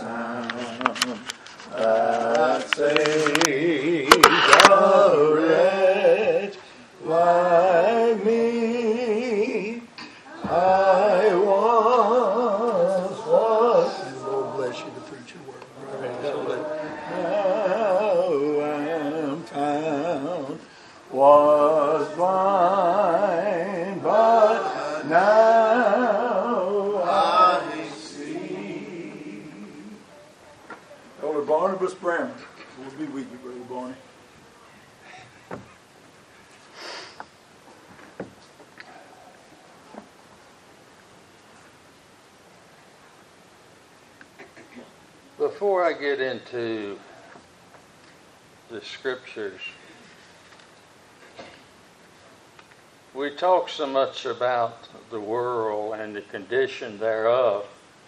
sound that saved a wretch like me. I once was. Lord bless you to preach your word. Now am found. Was blind, but now I see. Elder Barnabas Brammer. We'll be with you, Brother Barney. Before I get into the scriptures, we talk so much about the world and the condition thereof.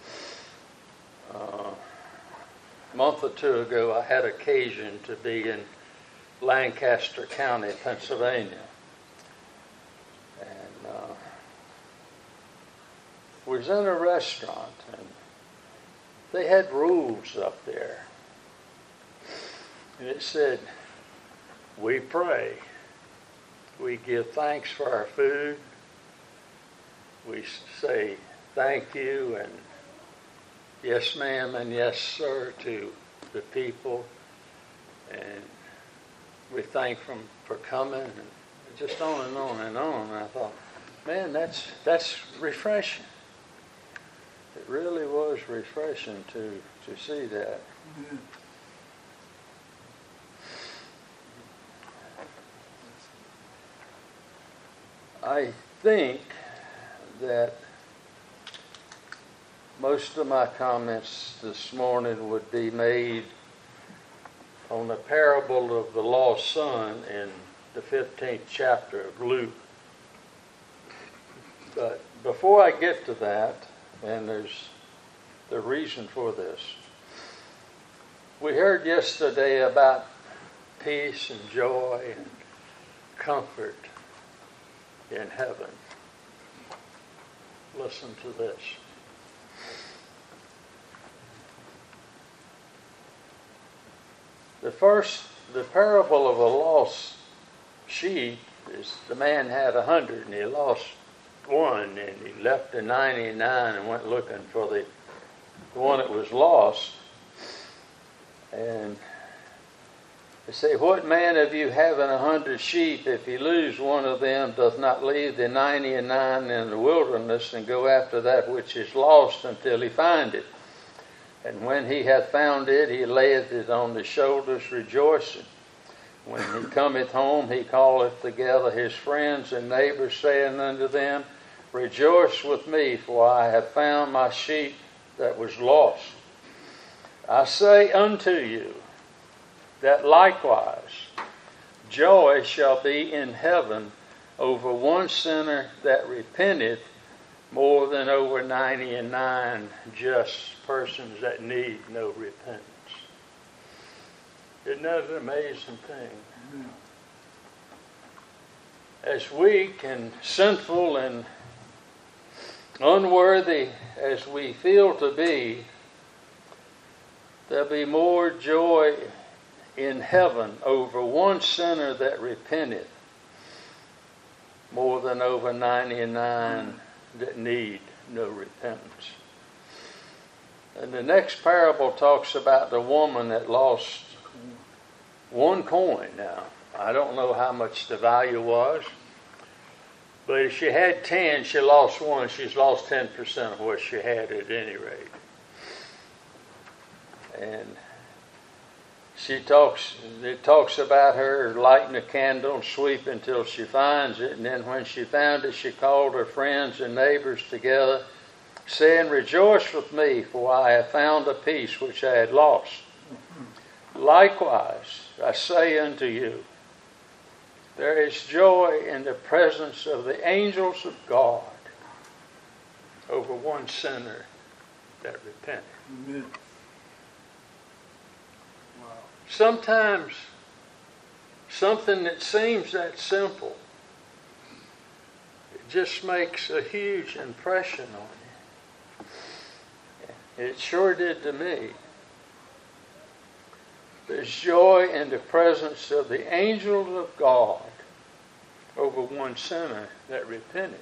A month or two ago, I had occasion to be in Lancaster County, Pennsylvania. And was in a restaurant, and they had rules up there. And it said, we pray. We give thanks for our food. We say thank you and yes ma'am and yes sir to the people. And we thank them for coming, and just on and on and on. And I thought, man, that's refreshing. It really was refreshing to see that. Mm-hmm. I think that most of my comments this morning would be made on the parable of the lost son in the 15th chapter of Luke. But before I get to that, and there's the reason for this, we heard yesterday about peace and joy and comfort in heaven. Listen to this. The parable of a lost sheep is the man had 100 and he lost one, and he left the 99 and went looking for the one that was lost. And they say, what man of you having 100 sheep, if he lose one of them, doth not leave the 99 in the wilderness and go after that which is lost until he find it? And when he hath found it, he layeth it on the shoulders, rejoicing. When he cometh home, he calleth together his friends and neighbors, saying unto them, rejoice with me, for I have found my sheep that was lost. I say unto you, that likewise joy shall be in heaven over one sinner that repenteth, more than over 99 just persons that need no repentance. Isn't that an amazing thing? As weak and sinful and unworthy as we feel to be, there'll be more joy in heaven over one sinner that repenteth, more than over 99 that need no repentance. And the next parable talks about the woman that lost one coin. Now, I don't know how much the value was, but if she had 10, she lost one. She's lost 10% of what she had at any rate. And it talks about her lighting a candle and sweeping until she finds it. And then when she found it, she called her friends and neighbors together, saying, rejoice with me, for I have found a piece which I had lost. Likewise, I say unto you, there is joy in the presence of the angels of God over one sinner that repented. Amen. Wow. Sometimes something that seems that simple, it just makes a huge impression on you. It sure did to me. There's joy in the presence of the angels of God over one sinner that repented.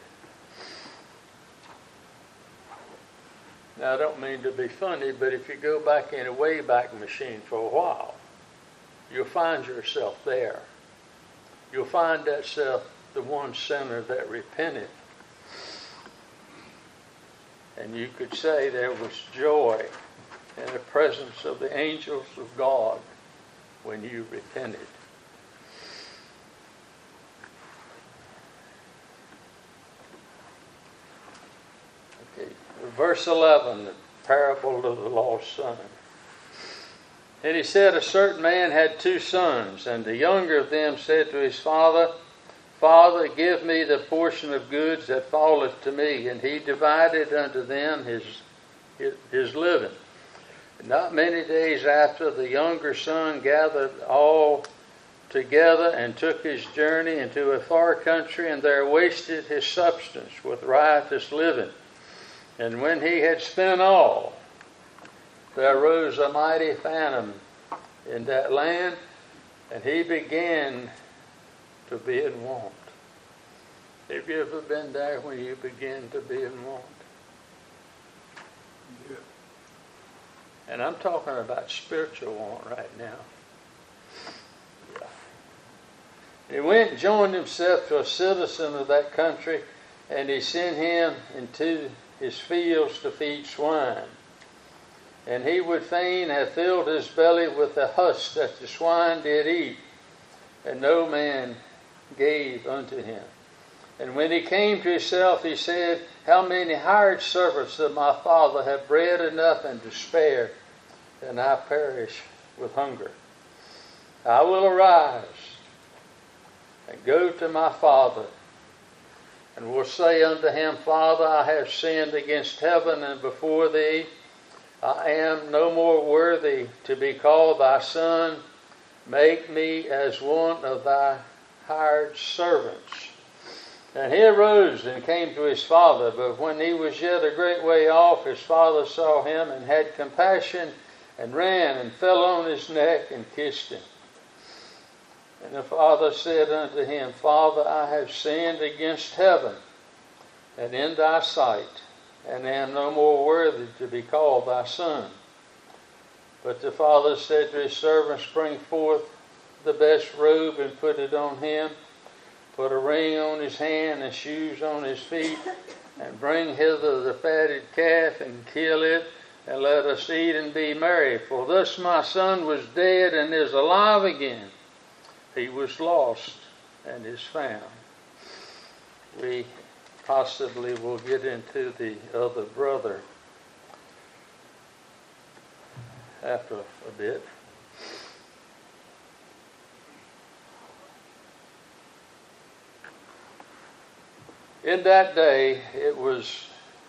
Now, I don't mean to be funny, but if you go back in a Wayback Machine for a while, you'll find yourself there. You'll find that self, the one sinner that repented. And you could say there was joy in the presence of the angels of God when you repented. Okay, verse 11, the parable of the lost son. And he said, a certain man had 2 sons, and the younger of them said to his father, Father, give me the portion of goods that falleth to me. And he divided unto them his living. And not many days after, the younger son gathered all together and took his journey into a far country, and there wasted his substance with riotous living. And when he had spent all, there arose a mighty famine in that land, and he began to be in want. Have you ever been there when you begin to be in want? Yeah. And I'm talking about spiritual want right now. Yeah. He went and joined himself to a citizen of that country, and he sent him into his fields to feed swine. And he would fain have filled his belly with the husk that the swine did eat, and no man gave unto him. And when he came to himself, he said, How many hired servants of my father have bread enough and to spare, and I perish with hunger? I will arise and go to my father, and will say unto him, Father, I have sinned against heaven and before thee. I am no more worthy to be called thy son. Make me as one of thy hired servants. And he arose and came to his father. But when he was yet a great way off, his father saw him and had compassion, and ran and fell on his neck and kissed him. And the father said unto him, Father, I have sinned against heaven and in thy sight, and am no more worthy to be called thy son. But the father said to his servants, Bring forth the best robe and put it on him. Put a ring on his hand and shoes on his feet, and bring hither the fatted calf and kill it, and let us eat and be merry. For thus my son was dead and is alive again. He was lost and is found. We possibly will get into the other brother after a bit. In that day, it was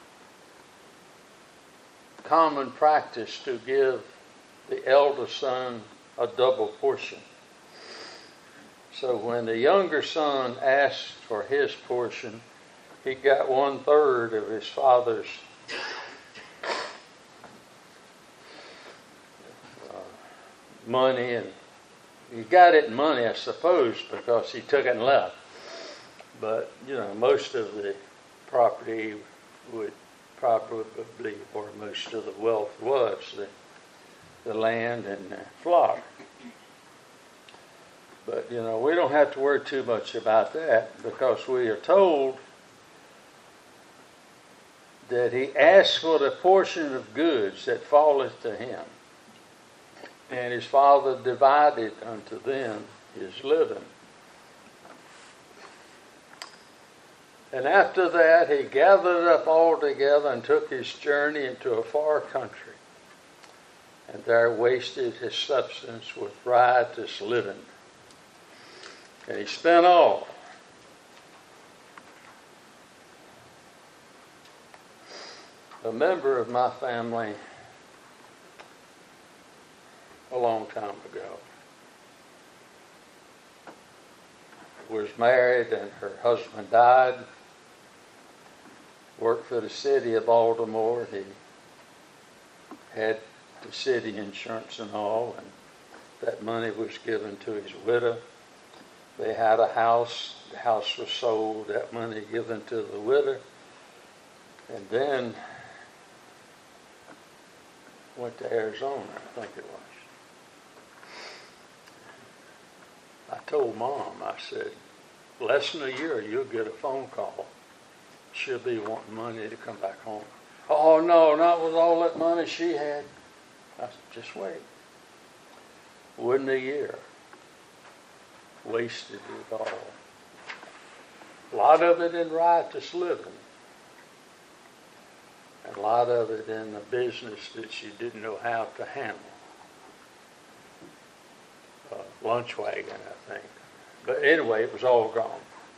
common practice to give the elder son a double portion. So when the younger son asked for his portion, he got 1/3 of his father's money, and he got it in money, I suppose, because he took it and left. But, most of the property would probably, or most of the wealth was the land and the flock. But, we don't have to worry too much about that, because we are told that he asked for the portion of goods that falleth to him. And his father divided unto them his living. And after that, he gathered up all together and took his journey into a far country, and there wasted his substance with riotous living. And he spent all. A member of my family, a long time ago, was married, and her husband died. Worked for the city of Baltimore. He had the city insurance and all, and that money was given to his widow. They had a house. The house was sold. That money given to the widow. And then went to Arizona, I think it was. I told Mom, I said, less than a year, you'll get a phone call. She'll be wanting money to come back home. Oh, no, not with all that money she had. I said, just wait. Wouldn't a year. Wasted it all. A lot of it in riotous living. And a lot of it in a business that she didn't know how to handle. Lunch wagon, I think. But anyway, it was all gone.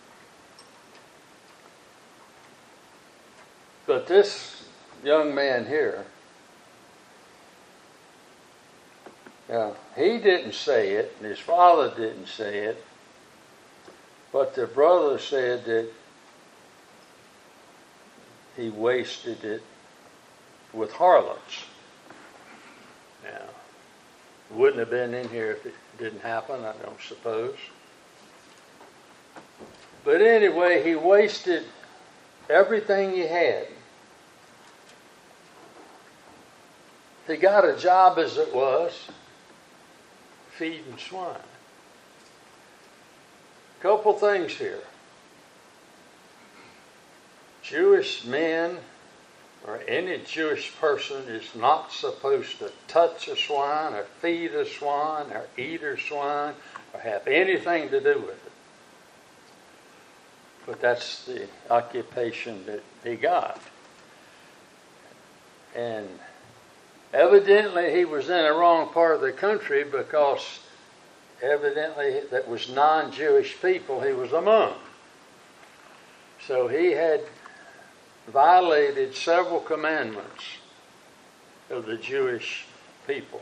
But this young man here, he didn't say it, and his father didn't say it, but the brother said that he wasted it with harlots. Now, wouldn't have been in here if it didn't happen, I don't suppose. But anyway, he wasted everything he had. He got a job as it was, feeding swine. Couple things here. Jewish men or any Jewish person is not supposed to touch a swine or feed a swine or eat a swine or have anything to do with it. But that's the occupation that he got. And evidently he was in the wrong part of the country because evidently that was non-Jewish people he was among. So he had violated several commandments of the Jewish people.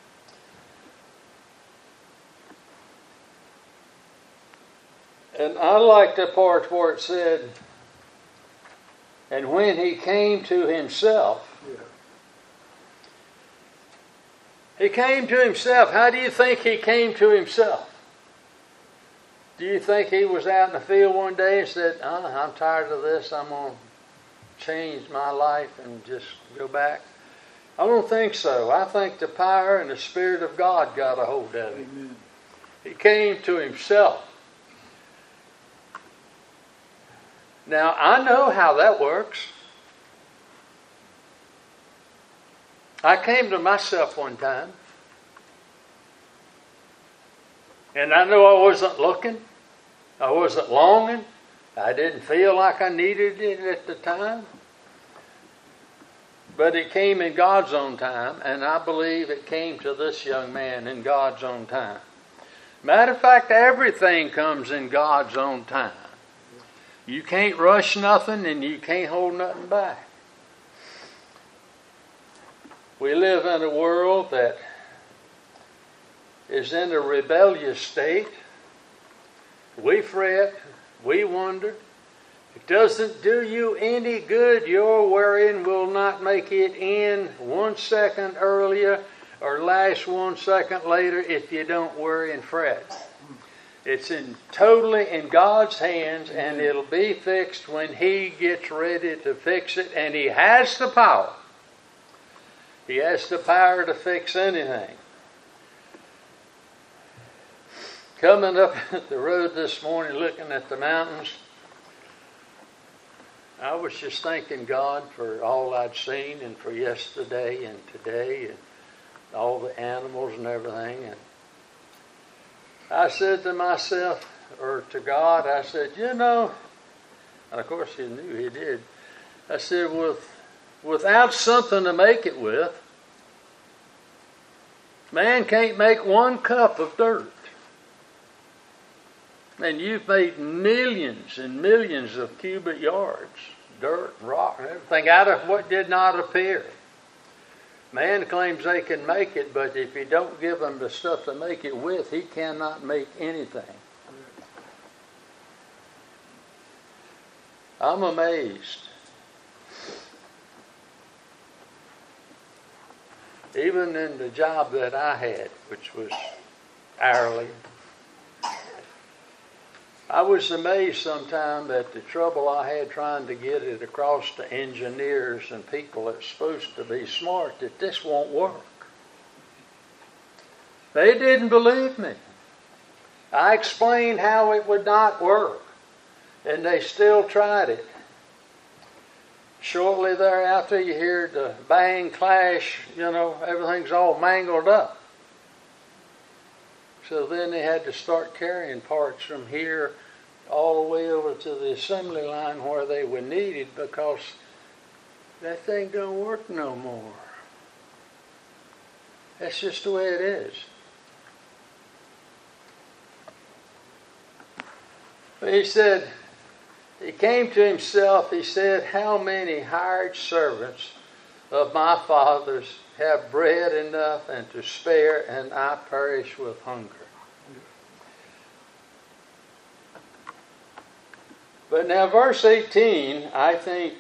And I like the part where it said, and when he came to himself, he came to himself. How do you think he came to himself? Do you think he was out in the field one day and said, I'm tired of this, I'm going to change my life and just go back? I don't think so. I think the power and the Spirit of God got a hold of him. Amen. He came to himself. Now, I know how that works. I came to myself one time. And I know I wasn't looking. I wasn't longing. I didn't feel like I needed it at the time. But it came in God's own time, and I believe it came to this young man in God's own time. Matter of fact, everything comes in God's own time. You can't rush nothing, and you can't hold nothing back. We live in a world that is in a rebellious state. We fret, we wonder. It doesn't do you any good. Your worrying will not make it in 1 second earlier or last 1 second later if you don't worry and fret. It's totally in God's hands, and it'll be fixed when He gets ready to fix it, and He has the power. He has the power to fix anything. Coming up the road this morning, looking at the mountains, I was just thanking God for all I'd seen and for yesterday and today and all the animals and everything. And I said to myself, or to God, I said, and of course He knew He did. I said, without something to make it with, man can't make 1 cup of dirt. And you've made millions and millions of cubic yards, dirt, rock, and everything out of what did not appear. Man claims they can make it, but if you don't give him the stuff to make it with, he cannot make anything. I'm amazed. even in the job that I had, which was hourly. I was amazed sometimes at the trouble I had trying to get it across to engineers and people that's supposed to be smart that this won't work. They didn't believe me. I explained how it would not work, and they still tried it. Shortly thereafter, you hear the bang, clash, everything's all mangled up. So then they had to start carrying parts from here all the way over to the assembly line where they were needed because that thing don't work no more. That's just the way it is. But he said, he came to himself, he said, how many hired servants of my father's have bread enough and to spare, and I perish with hunger. But now verse 18, I think,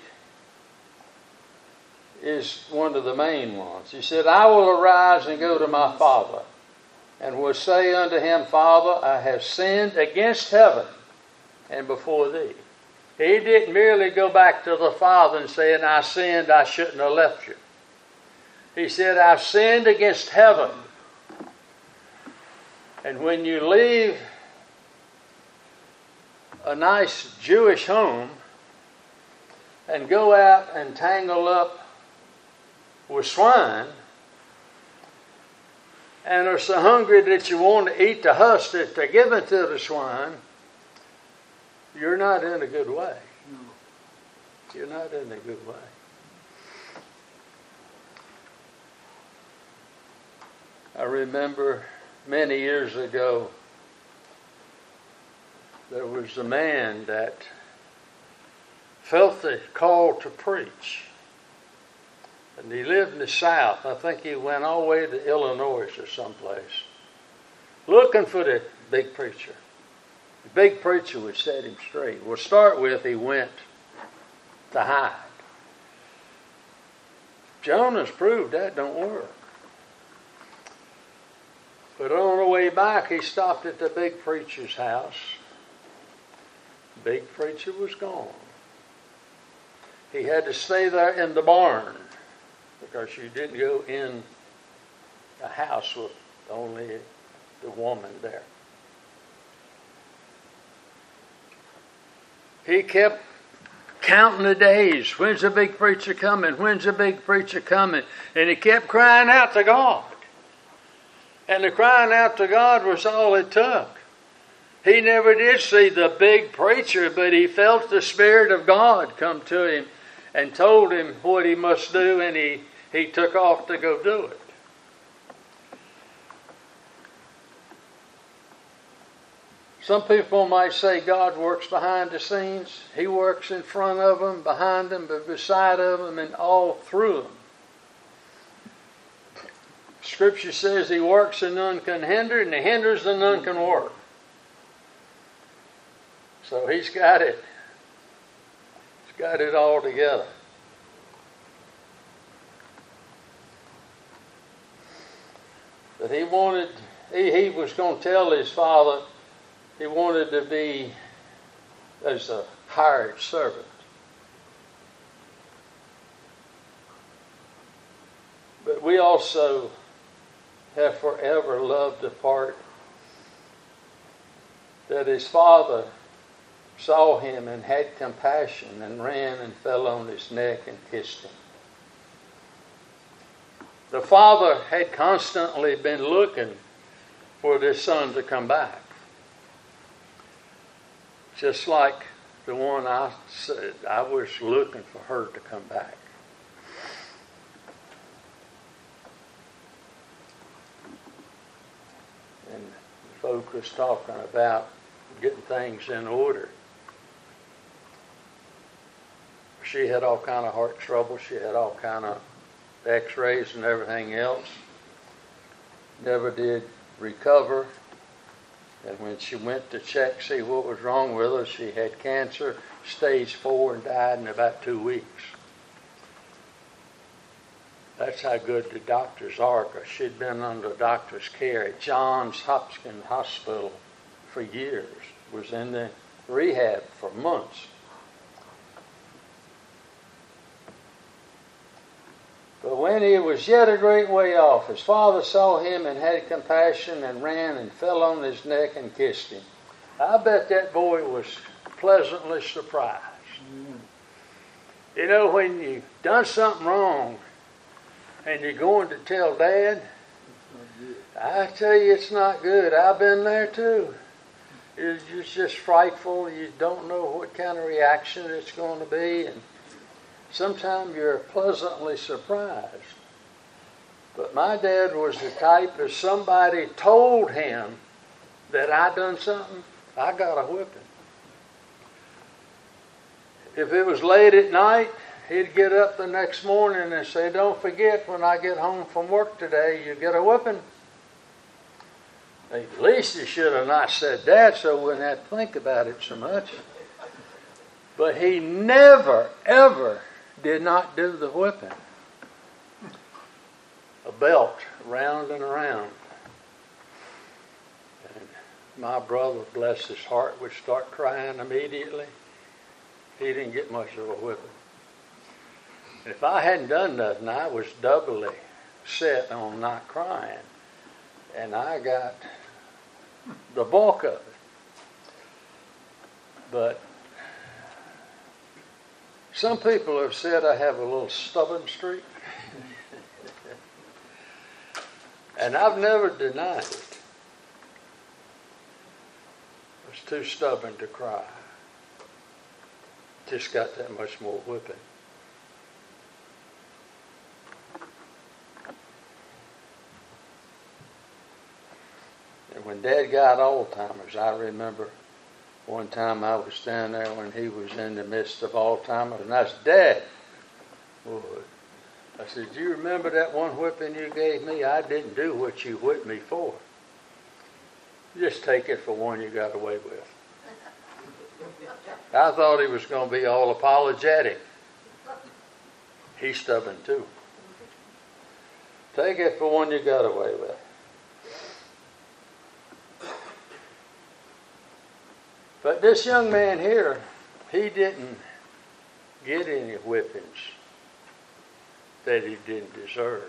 is one of the main ones. He said, I will arise and go to my father, and will say unto him, Father, I have sinned against heaven and before thee. He didn't merely go back to the Father and say, I sinned, I shouldn't have left you. He said, I've sinned against heaven. And when you leave a nice Jewish home and go out and tangle up with swine and are so hungry that you want to eat the husk that they're given to the swine, you're not in a good way. No. You're not in a good way. I remember many years ago, there was a man that felt the call to preach. And he lived in the South. I think he went all the way to Illinois or someplace, looking for the big preacher. The big preacher would set him straight. Well, start with, he went to hide. Jonah's proved that don't work. But on the way back, he stopped at the big preacher's house. The big preacher was gone. He had to stay there in the barn because you didn't go in the house with only the woman there. He kept counting the days. When's the big preacher coming? When's the big preacher coming? And he kept crying out to God. And the crying out to God was all it took. He never did see the big preacher, but he felt the Spirit of God come to him and told him what he must do, and he took off to go do it. Some people might say God works behind the scenes. He works in front of them, behind them, beside of them, and all through them. Scripture says he works and none can hinder, and he hinders and none can work. So he's got it. He's got it all together. But he was going to tell his father he wanted to be as a hired servant. But we also have forever loved the part that his father saw him and had compassion and ran and fell on his neck and kissed him. The father had constantly been looking for this son to come back. Just like the one I said, I was looking for her to come back. And the folk was talking about getting things in order. She had all kind of heart trouble. She had all kind of x-rays and everything else. Never did recover. And when she went to check, see what was wrong with her, she had cancer, stage 4, and died in about 2 weeks. That's how good the doctors are, because she'd been under doctor's care at Johns Hopkins Hospital for years, was in the rehab for months. But when he was yet a great way off, his father saw him and had compassion and ran and fell on his neck and kissed him. I bet that boy was pleasantly surprised. You know, when you've done something wrong and you're going to tell Dad, I tell you it's not good. I've been there too. It's just frightful. You don't know what kind of reaction it's going to be, and sometimes you're pleasantly surprised. But my dad was the type, if somebody told him that I done something, I got a whipping. If it was late at night, he'd get up the next morning and say, don't forget, when I get home from work today, you get a whipping. At least he should have not said that, so we wouldn't have to think about it so much. But he never, ever did not do the whipping. A belt, round and around. And my brother, bless his heart, would start crying immediately. He didn't get much of a whipping. If I hadn't done nothing, I was doubly set on not crying. And I got the bulk of it. But some people have said I have a little stubborn streak. And I've never denied it. I was too stubborn to cry. Just got that much more whipping. And when Dad got Alzheimer's, I remember one time I was standing there when he was in the midst of Alzheimer's, and I said, Dad, boy, I said, do you remember that one whipping you gave me? I didn't do what you whipped me for. Just take it for one you got away with. I thought he was going to be all apologetic. He's stubborn too. Take it for one you got away with. But this young man here, he didn't get any whippings that he didn't deserve.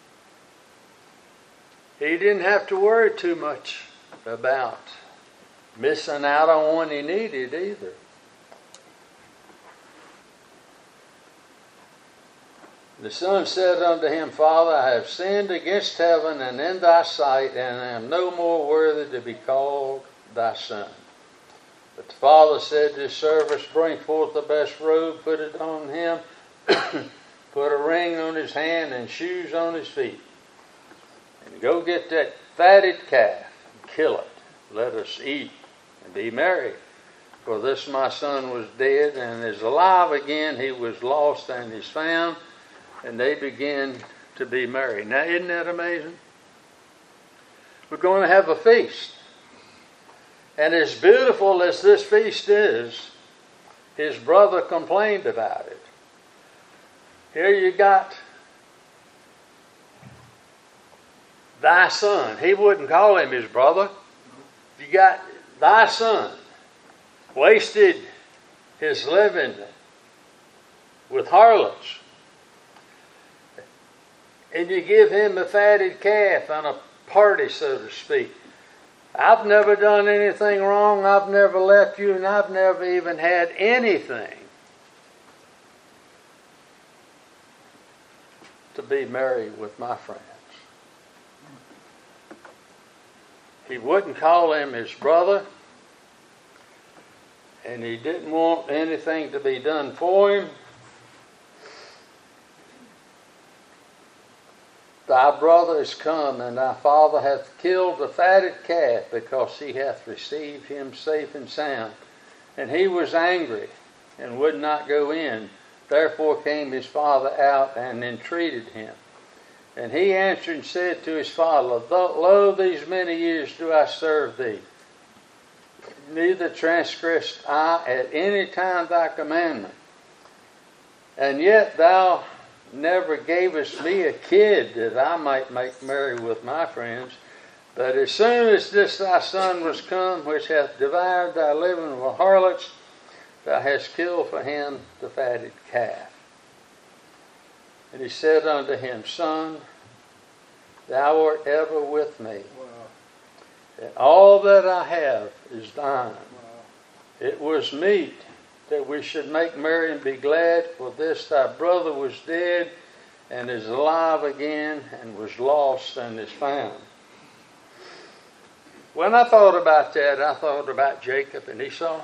He didn't have to worry too much about missing out on one he needed either. The son said unto him, Father, I have sinned against heaven and in thy sight, and I am no more worthy to be called thy son. But the father said to his servants, bring forth the best robe, put it on him, put a ring on his hand and shoes on his feet. And go get that fatted calf and kill it. Let us eat and be merry. For this my son was dead and is alive again. He was lost and is found. And they began to be merry. Now, isn't that amazing? We're going to have a feast. And as beautiful as this feast is, his brother complained about it. Here you got thy son. He wouldn't call him his brother. You got thy son. Wasted his living with harlots. And you give him a fatted calf on a party, so to speak. I've never done anything wrong. I've never left you, and I've never even had anything to be merry with my friends. He wouldn't call him his brother, and he didn't want anything to be done for him. Thy brother is come, and thy father hath killed the fatted calf, because he hath received him safe and sound. And he was angry, and would not go in. Therefore came his father out, and entreated him. And he answered and said to his father, Lo, these many years do I serve thee. Neither transgressed I at any time thy commandment. And yet thou never gave us me a kid that I might make merry with my friends. But as soon as this thy son was come, which hath devoured thy living with harlots, thou hast killed for him the fatted calf. And he said unto him, Son, thou art ever with me, and all that I have is thine. It was meet that we should make merry and be glad, for this thy brother was dead and is alive again, and was lost and is found. When I thought about that, I thought about Jacob and Esau.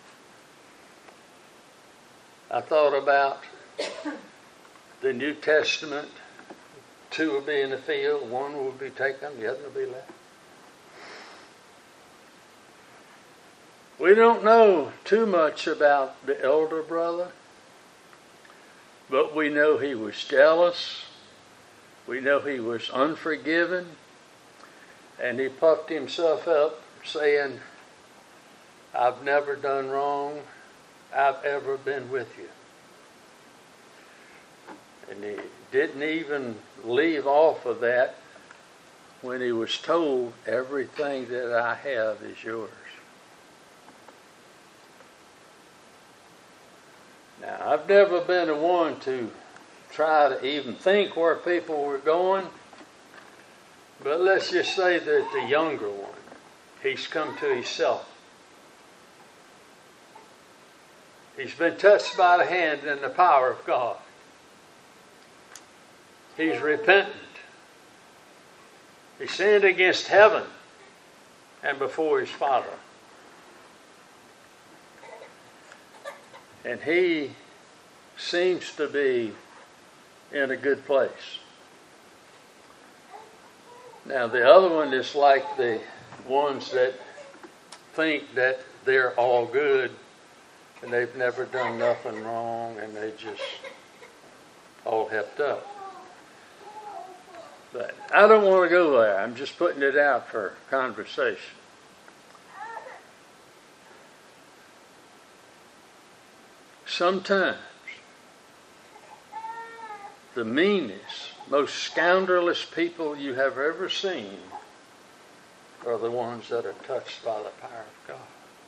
I thought about the New Testament. Two will be in the field, one will be taken, the other will be left. We don't know too much about the elder brother, but we know he was jealous. We know he was unforgiving. And he puffed himself up saying, I've never done wrong. I've ever been with you. And he didn't even leave off of that when he was told, everything that I have is yours. Now, I've never been the one to try to even think where people were going. But let's just say that the younger one, he's come to himself. He's been touched by the hand and the power of God. He's repentant. He sinned against heaven and before his Father. And he seems to be in a good place. Now the other one is like the ones that think that they're all good and they've never done nothing wrong and they just all hepped up. But I don't want to go there. I'm just putting it out for conversation. Sometimes the meanest, most scoundrelous people you have ever seen are the ones that are touched by the power of God.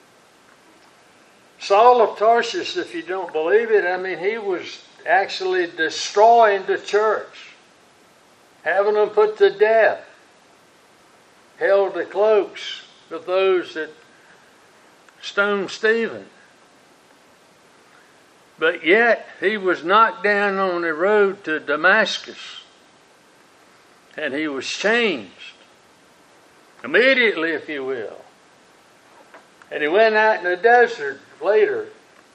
Saul of Tarsus, if you don't believe it, he was actually destroying the church, having them put to death, held the cloaks of those that stoned Stephen. But yet, he was knocked down on the road to Damascus. And he was changed. Immediately, if you will. And he went out in the desert later.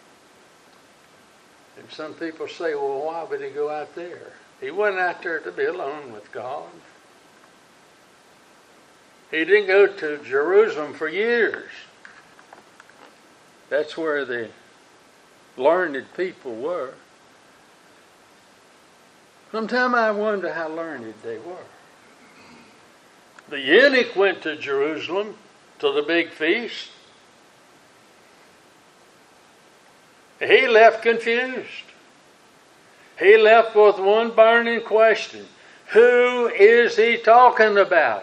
And some people say, well, why would he go out there? He went out there to be alone with God. He didn't go to Jerusalem for years. That's where the learned people were. Sometimes I wonder how learned they were. The eunuch went to Jerusalem to the big feast. He left confused. He left with one burning question. Who is he talking about?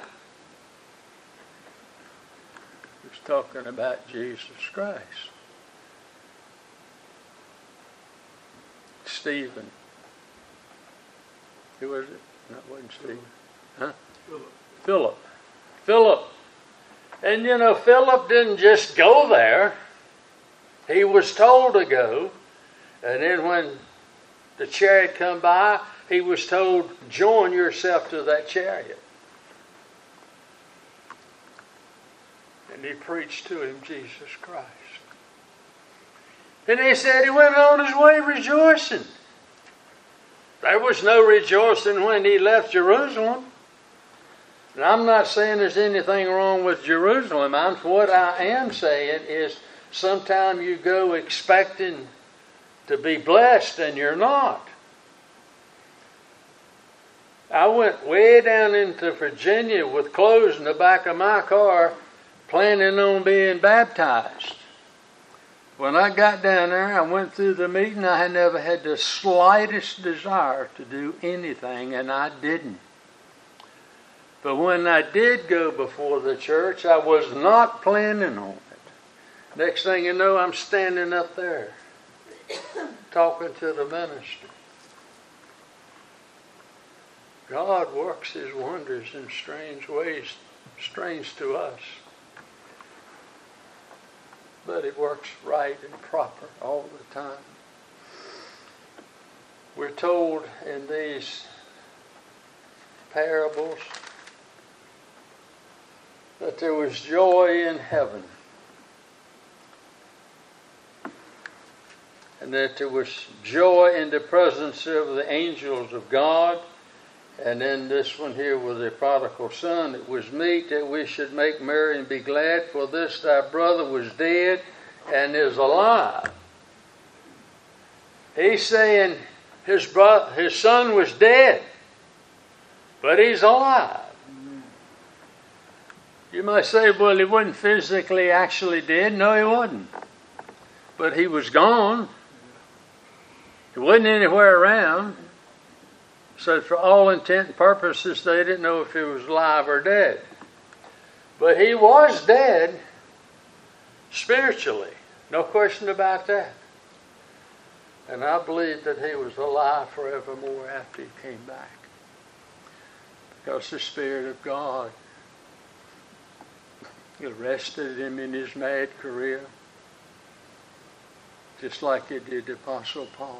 He's talking about Jesus Christ. Stephen. Who was it? No, it wasn't Stephen. Huh? Philip. And Philip didn't just go there. He was told to go. And then when the chariot come by, he was told, join yourself to that chariot. And he preached to him Jesus Christ. And he said he went on his way rejoicing. There was no rejoicing when he left Jerusalem. And I'm not saying there's anything wrong with Jerusalem. What I am saying is sometimes you go expecting to be blessed and you're not. I went way down into Virginia with clothes in the back of my car planning on being baptized. When I got down there, I went through the meeting. I had never had the slightest desire to do anything, and I didn't. But when I did go before the church, I was not planning on it. Next thing you know, I'm standing up there talking to the minister. God works His wonders in strange ways, strange to us. But it works right and proper all the time. We're told in these parables that there was joy in heaven, and that there was joy in the presence of the angels of God. And then this one here with the prodigal son, it was meet that we should make merry and be glad, for this thy brother was dead and is alive. He's saying his son was dead, but he's alive. You might say, well, he wasn't physically actually dead. No, he wasn't. But he was gone. He wasn't anywhere around. So for all intent and purposes, they didn't know if he was alive or dead. But he was dead spiritually. No question about that. And I believe that he was alive forevermore after he came back. Because the Spirit of God arrested him in his mad career, just like it did the Apostle Paul.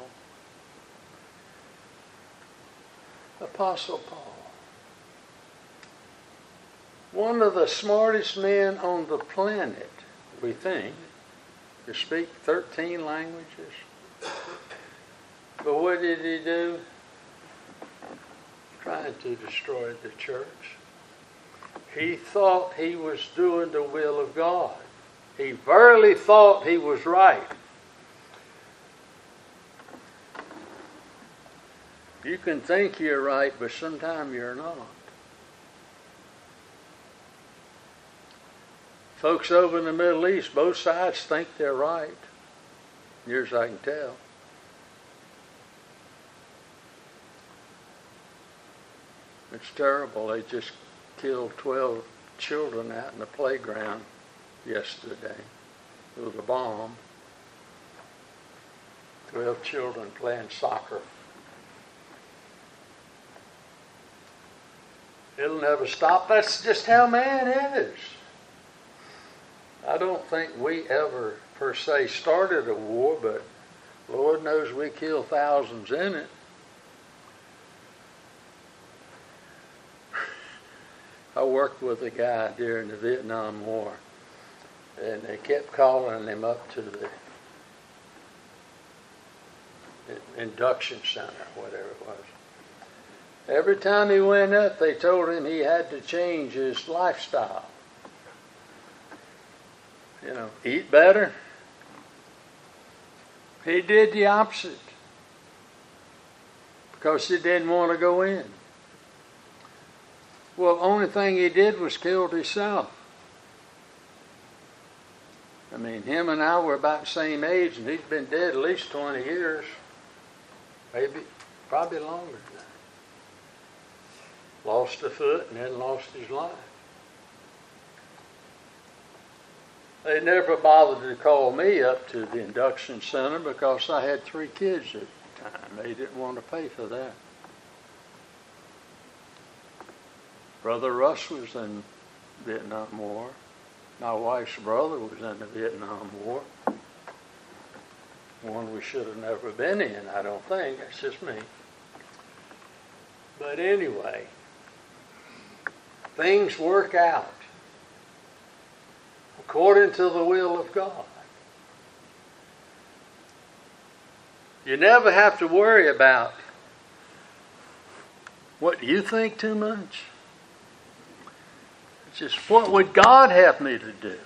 Apostle Paul, one of the smartest men on the planet, we think, to speak 13 languages. But what did he do? Trying to destroy the church. He thought he was doing the will of God. He verily thought he was right. You can think you're right, but sometimes you're not. Folks over in the Middle East, both sides think they're right, near as I can tell. It's terrible. They just killed 12 children out in the playground yesterday with a bomb. 12 children playing soccer. It'll never stop. That's just how man is. I don't think we ever, per se, started a war, but Lord knows we killed thousands in it. I worked with a guy during the Vietnam War, and they kept calling him up to the induction center, whatever it was. Every time he went up, they told him he had to change his lifestyle. You know, eat better. He did the opposite because he didn't want to go in. Well, the only thing he did was killed himself. I mean, him and I were about the same age, and he's been dead at least 20 years. Maybe, probably longer than that. Lost a foot and then lost his life. They never bothered to call me up to the induction center because I had 3 kids at the time. They didn't want to pay for that. Brother Russ was in the Vietnam War. My wife's brother was in the Vietnam War. One we should have never been in, I don't think. That's just me. But anyway, things work out according to the will of God. You never have to worry about what you think too much. It's just, what would God have me to do?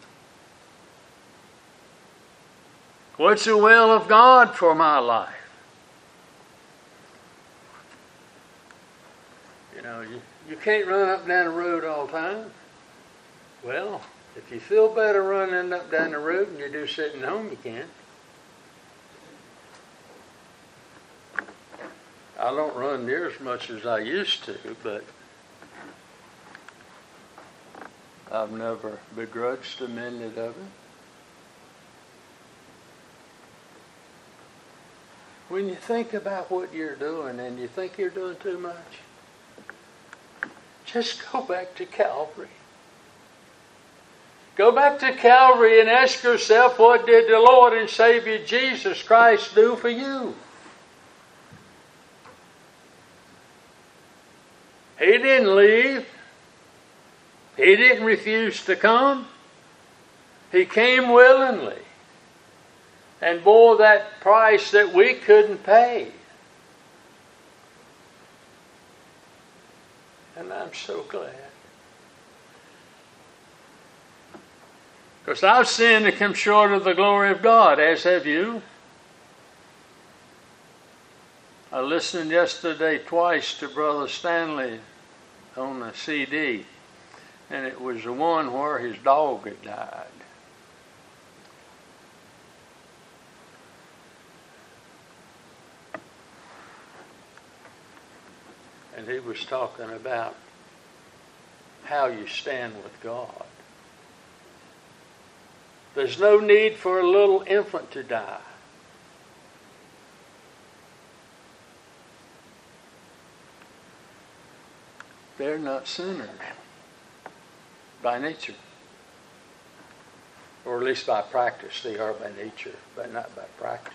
What's the will of God for my life? You know, you can't run up and down the road all the time. Well, If you feel better running up down the road than you do sitting home, you can. I don't run near as much as I used to, but I've never begrudged a minute of it. When you think about what you're doing and you think you're doing too much, just go back to Calvary. Go back to Calvary and ask yourself, what did the Lord and Savior Jesus Christ do for you? He didn't leave. He didn't refuse to come. He came willingly and bore that price that we couldn't pay. And I'm so glad. Because I've sinned and come short of the glory of God, as have you. I listened yesterday twice to Brother Stanley on a CD, and it was the one where his dog had died. And he was talking about how you stand with God. There's no need for a little infant to die. They're not sinners by nature. Or at least by practice. They are by nature, but not by practice.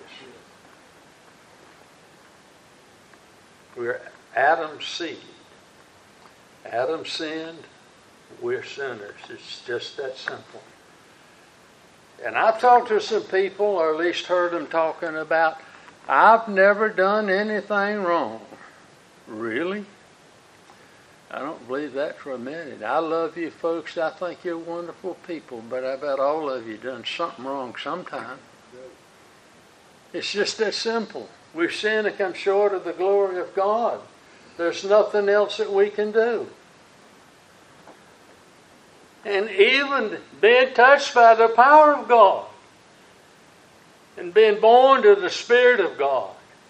We're Adam's seed. Adam sinned. We're sinners. It's just that simple. And I've talked to some people, or at least heard them talking about, I've never done anything wrong. Really? I don't believe that for a minute. I love you folks. I think you're wonderful people, but I bet all of you done something wrong sometime. It's just that simple. We've sinned and come short of the glory of God. There's nothing else that we can do. And even being touched by the power of God and being born to the Spirit of God,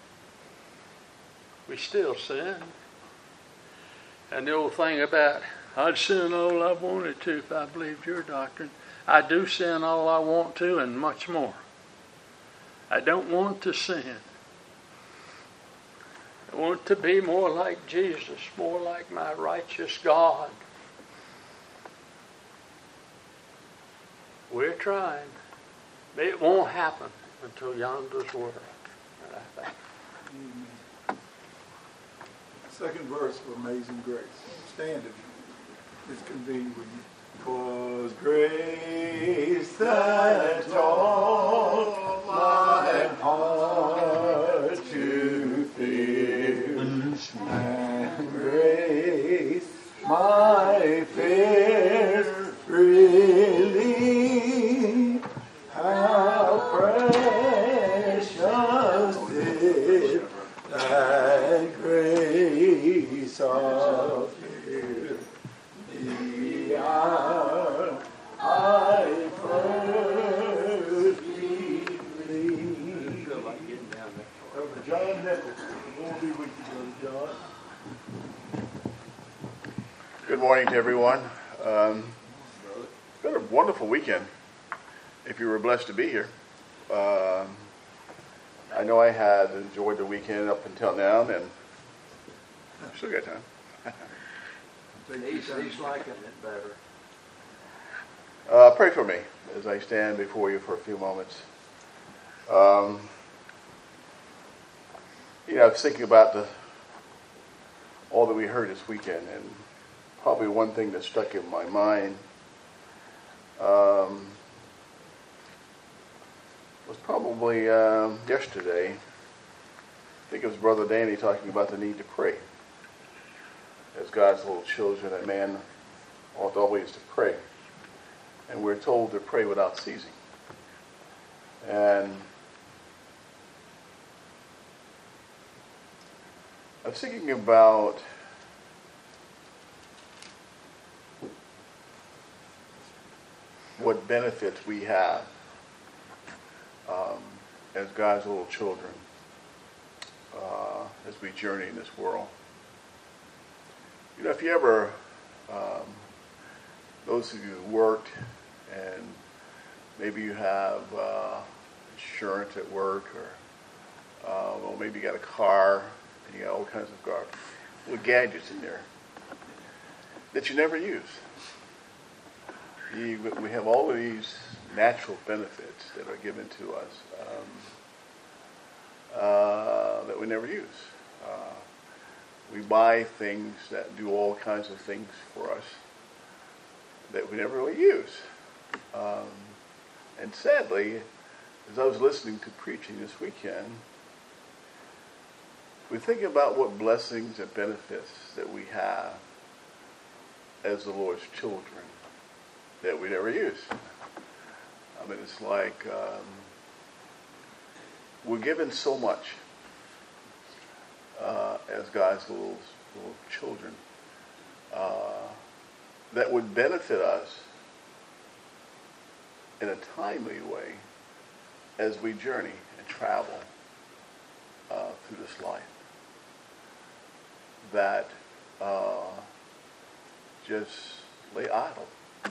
we still sin. And the old thing about, I'd sin all I wanted to if I believed your doctrine. I do sin all I want to and much more. I don't want to sin. I want to be more like Jesus, more like my righteous God. We're trying. It won't happen until yonder's world. I think. Second verse of Amazing Grace. Stand if it's convenient with you. 'Twas grace that taught my heart to fear, and grace my fears relieved. How precious is that grace of fear, the hour I first believed. Brother John Nichols, we'll be with you, Brother John. Good morning to everyone. It's been a wonderful weekend, if you were blessed to be here. I know I had enjoyed the weekend up until now, and still got time. He's liking it better. Pray for me as I stand before you for a few moments. I was thinking about all that we heard this weekend, and probably one thing that stuck in my mind was probably yesterday. I think it was Brother Danny talking about the need to pray. As God's little children, a man ought always to pray. And we're told to pray without ceasing. And I was thinking about what benefits we have as God's little children as we journey in this world. You know, if you ever, those of you who worked and maybe you have insurance at work, or maybe you got a car and you got all kinds of little gadgets in there that you never use. We have all of these natural benefits that are given to us that we never use. We buy things that do all kinds of things for us that we never really use. And sadly, as I was listening to preaching this weekend, we think about what blessings and benefits that we have as the Lord's children that we never use. I mean, it's like we're given so much as God's little children that would benefit us in a timely way as we journey and travel through this life. That just lay idle.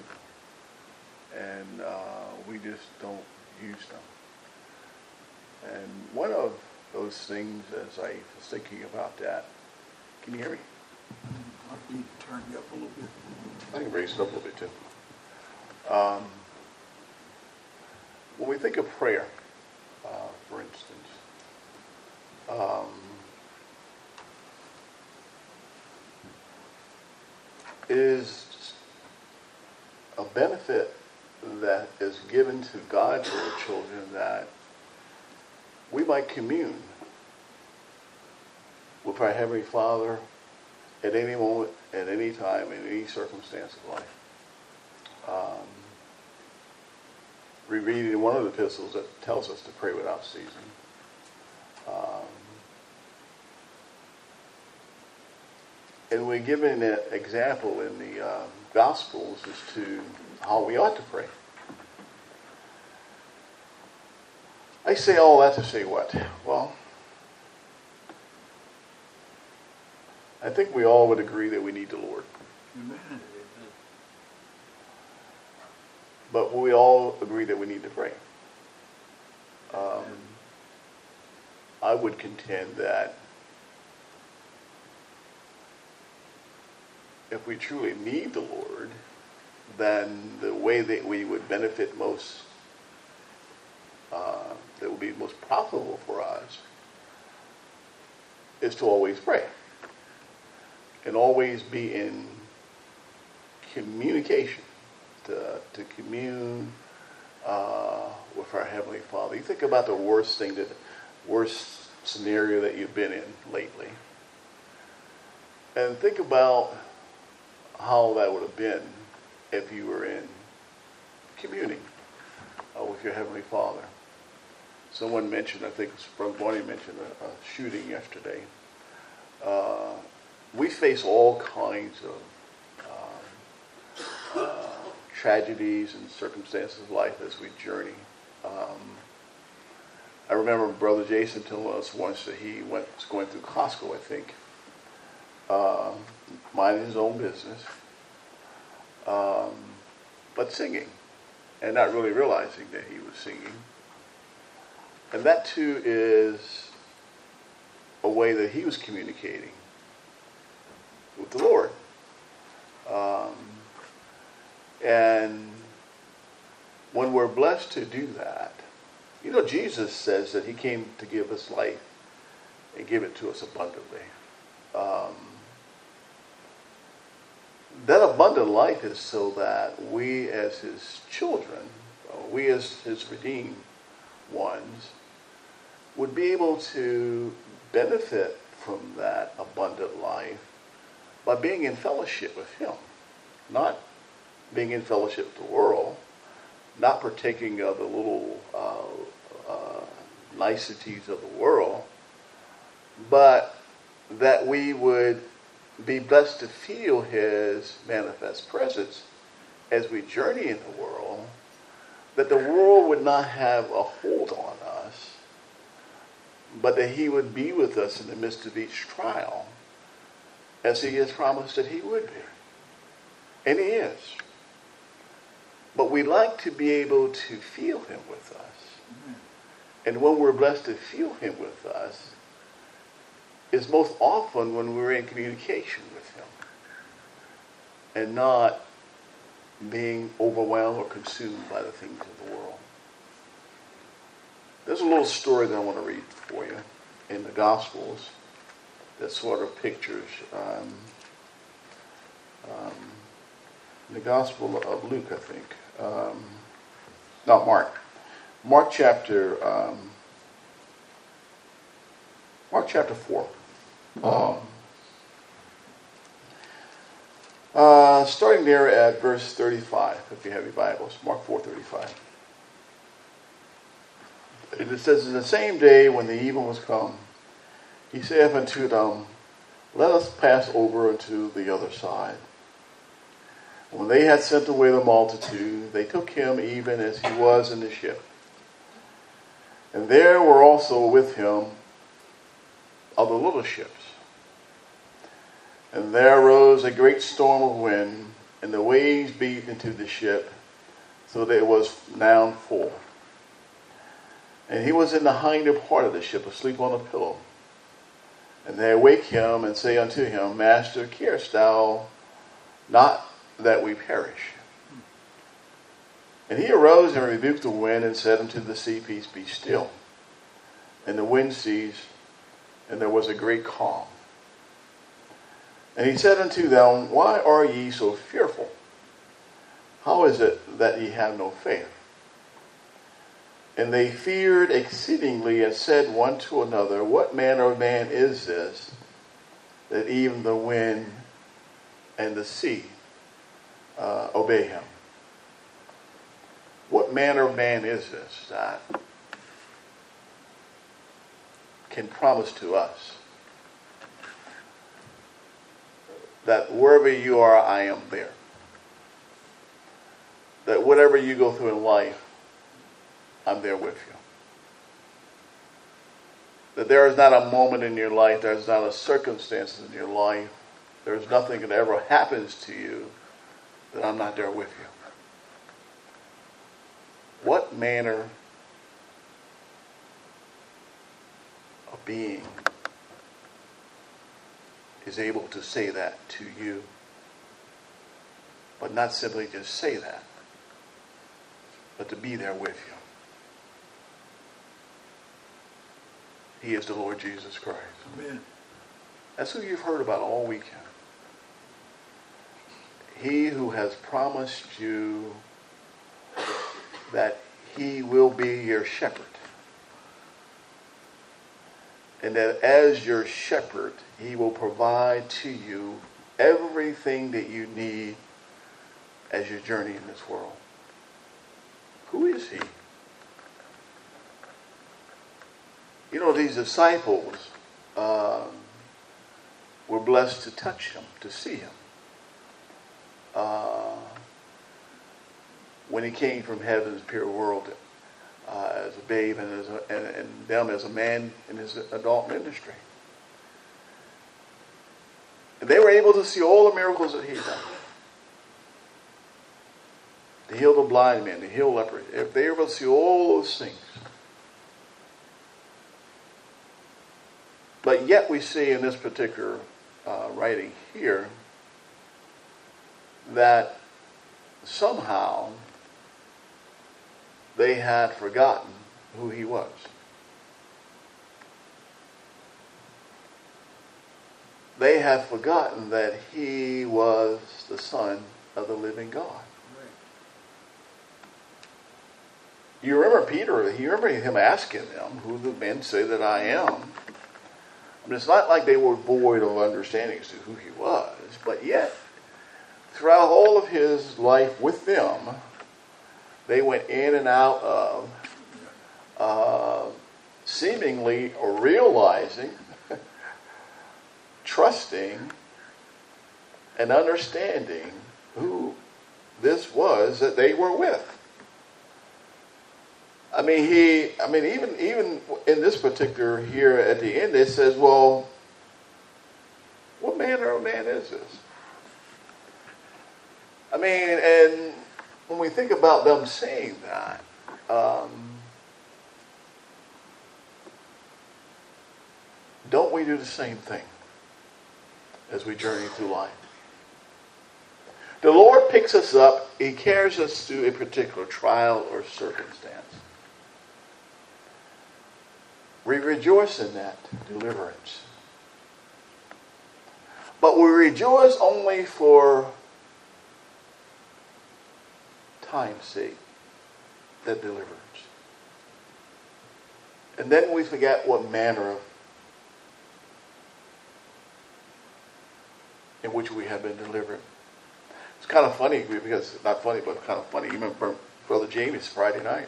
And we just don't use them. And one of those things, as I was thinking about that, can you hear me? I need to turn you up a little bit. I can raise it up a little bit too. When we think of prayer, for instance, it is a benefit that is given to God's little children that we might commune with our Heavenly Father at any moment, at any time, in any circumstance of life. We read in one of the epistles that tells us to pray without ceasing. And we're given an example in the Gospels as to how we ought to pray. I say all that to say what? Well, I think we all would agree that we need the Lord. Amen. But we all agree that we need to pray. I would contend that if we truly need the Lord, then the way that we would benefit most, that would be most profitable for us, is to always pray. And always be in communication, to commune with our Heavenly Father. You think about the worst scenario that you've been in lately. And think about how that would have been if you were in communing with your Heavenly Father. Someone mentioned, I think Brother Bonnie mentioned a shooting yesterday. We face all kinds of tragedies and circumstances of life as we journey. I remember Brother Jason telling us once that he was going through Costco, I think, minding his own business, but singing, and not really realizing that he was singing. And that too is a way that he was communicating with the Lord. And when we're blessed to do that, you know, Jesus says that he came to give us life and give it to us abundantly. That abundant life is so that we as his children, we as his redeemed ones, would be able to benefit from that abundant life by being in fellowship with him. Not being in fellowship with the world, not partaking of the little niceties of the world, but that we would be blessed to feel his manifest presence as we journey in the world that the world would not have a hold on us, but that he would be with us in the midst of each trial, as he has promised that he would be. And he is. But we like to be able to feel him with us. And when we're blessed to feel him with us, is most often when we're in communication with him and not being overwhelmed or consumed by the things of the world. There's a little story that I want to read for you in the Gospels that sort of pictures the Gospel of Luke, I think. Mark. Mark chapter 4. Starting there at verse 35, if you have your Bibles. Mark 4:35. And it says, in the same day when the even was come, he saith unto them, let us pass over unto the other side. When they had sent away the multitude, they took him even as he was in the ship. And there were also with him other little ships. And there arose a great storm of wind, and the waves beat into the ship, so that it was now full. And he was in the hinder part of the ship, asleep on a pillow. And they awake him, and say unto him, Master, carest thou not that we perish? And he arose and rebuked the wind, and said unto the sea, Peace, be still. And the wind ceased, and there was a great calm. And he said unto them, Why are ye so fearful? How is it that ye have no faith? And they feared exceedingly, and said one to another, What manner of man is this, that even the wind and the sea obey him? What manner of man is this that can promise to us that wherever you are, I am there? That whatever you go through in life, I'm there with you. That there is not a moment in your life, there is not a circumstance in your life, there is nothing that ever happens to you that I'm not there with you. What manner of being is able to say that to you, but not simply just say that, but to be there with you? He is the Lord Jesus Christ. Amen. That's who you've heard about all weekend. He who has promised you that he will be your shepherd. And that as your shepherd, he will provide to you everything that you need as you journey in this world. Who is he? You know, these disciples were blessed to touch him, to see him. When he came from heaven's pure world as a babe and them as a man in his adult ministry. And they were able to see all the miracles that he done. To heal the blind man, to heal lepers. If they were able to see all those things. But yet we see in this particular writing here that somehow they had forgotten who he was. They had forgotten that he was the Son of the living God. You remember Peter, you remember him asking them, who do men say that I am? I mean, it's not like they were void of understanding as to who he was, but yet, throughout all of his life with them, they went in and out of seemingly realizing, trusting, and understanding who this was that they were with. Even in this particular here at the end, it says, well, what manner of man is this? And when we think about them saying that, don't we do the same thing as we journey through life? The Lord picks us up. He carries us through a particular trial or circumstance. We rejoice in that deliverance. But we rejoice only for time's sake, that deliverance. And then we forget what manner of in which we have been delivered. It's kind of funny, because not funny, but kind of funny. You remember Brother Jamie's Friday night.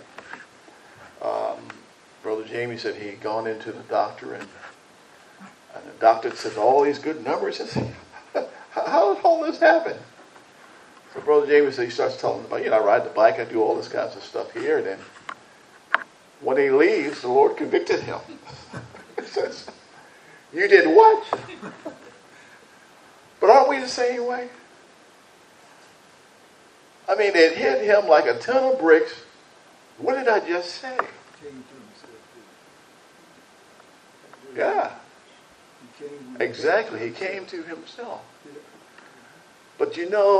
Brother Jamie said he had gone into the doctor, and the doctor said all these good numbers. I said, how did all this happen? So Brother Jamie said, he starts telling them about, I ride the bike, I do all this kinds of stuff here. And then when he leaves, the Lord convicted him. He says, you did what? But aren't we the same way? It hit him like a ton of bricks. What did I just say? Yeah. Exactly. He came to himself. But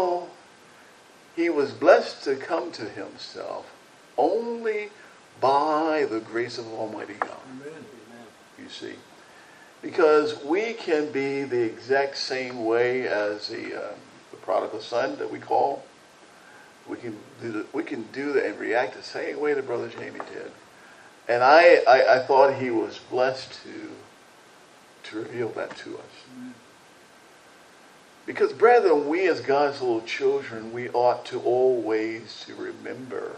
he was blessed to come to himself only by the grace of Almighty God. Amen. You see. Because we can be the exact same way as the prodigal son that we call. We can do that and react the same way that Brother Jamie did. And I thought he was blessed to reveal that to us. Amen. Because brethren, we as God's little children, we ought to always to remember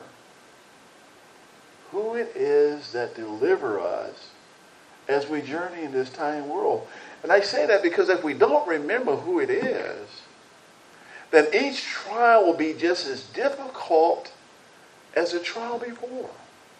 who it is that deliver us as we journey in this tiny world. And I say that because if we don't remember who it is, then each trial will be just as difficult as the trial before.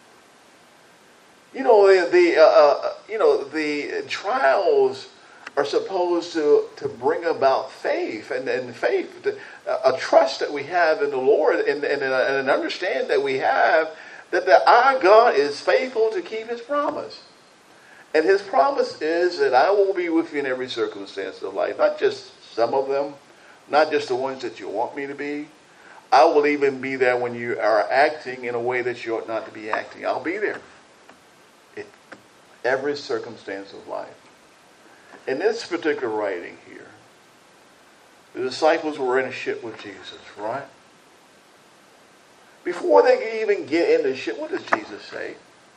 The trials are supposed to bring about faith, and faith, a trust that we have in the Lord, and an understand that we have that our God is faithful to keep His promise. And His promise is that I will be with you in every circumstance of life, not just some of them, not just the ones that you want me to be. I will even be there when you are acting in a way that you ought not to be acting. I'll be there in every circumstance of life. In this particular writing here, the disciples were in a ship with Jesus, right? Before they could even get in the ship, what does Jesus say?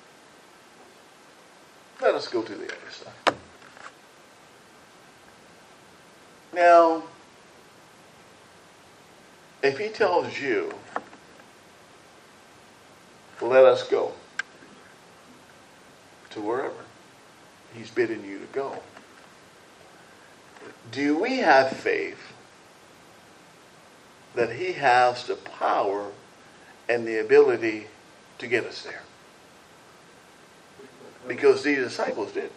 Let us go to the other side. Now, if He tells you, let us go to wherever He's bidding you to go, do we have faith that He has the power and the ability to get us there? Because these disciples did.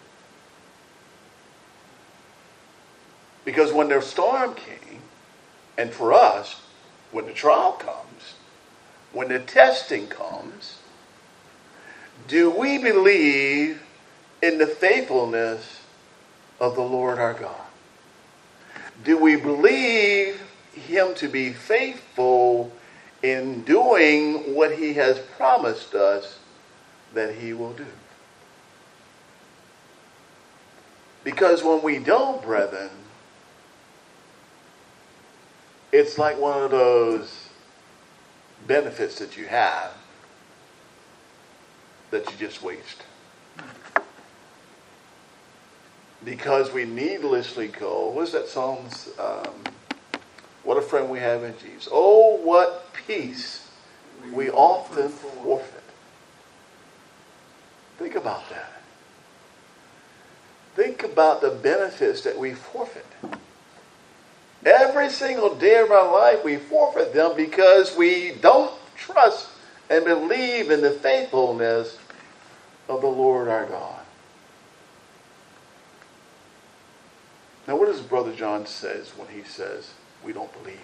Because when their storm came, and for us, when the trial comes, when the testing comes, do we believe in the faithfulness of the Lord our God? Do we believe Him to be faithful in doing what He has promised us that He will do? Because when we don't, brethren, it's like one of those benefits that you have that you just waste. Because we needlessly go. What's that song? What a friend we have in Jesus. Oh, what peace we often forfeit. Think about that. Think about the benefits that we forfeit. Every single day of our life, we forfeit them because we don't trust and believe in the faithfulness of the Lord our God. Now, what does Brother John says when he says we don't believe?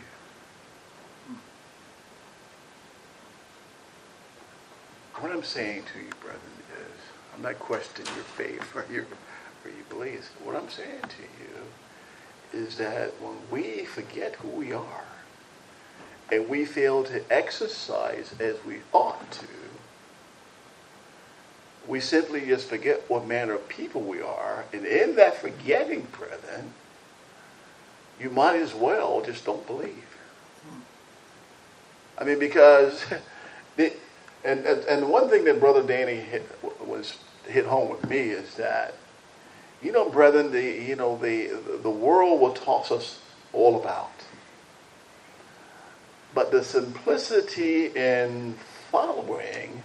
What I'm saying to you, brethren, is I'm not questioning your faith or your beliefs. What I'm saying to you is that when we forget who we are and we fail to exercise as we ought to, we simply just forget what manner of people we are. And in that forgetting, brethren, you might as well just don't believe. I mean, because and one thing that Brother Danny hit home with me is that, brethren, the world will toss us all about. But the simplicity in following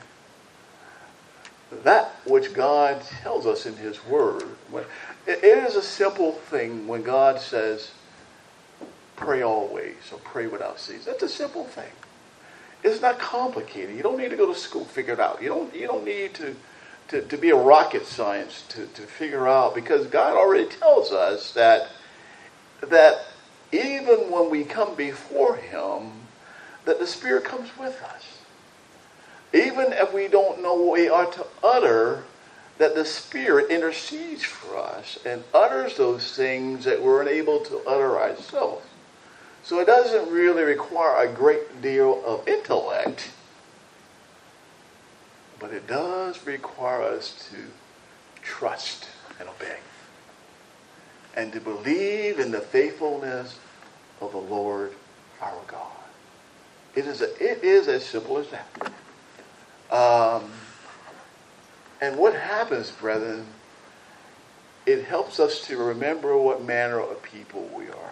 that which God tells us in His Word, it is a simple thing when God says, pray always, or pray without ceasing. That's a simple thing. It's not complicated. You don't need to go to school to figure it out. You don't need to be a rocket science to figure out, because God already tells us that even when we come before Him, that the Spirit comes with us. Even if we don't know what we are to utter, that the Spirit intercedes for us and utters those things that we're unable to utter ourselves. So it doesn't really require a great deal of intellect, but it does require us to trust and obey and to believe in the faithfulness of the Lord our God. It is as simple as that. And what happens, brethren, it helps us to remember what manner of people we are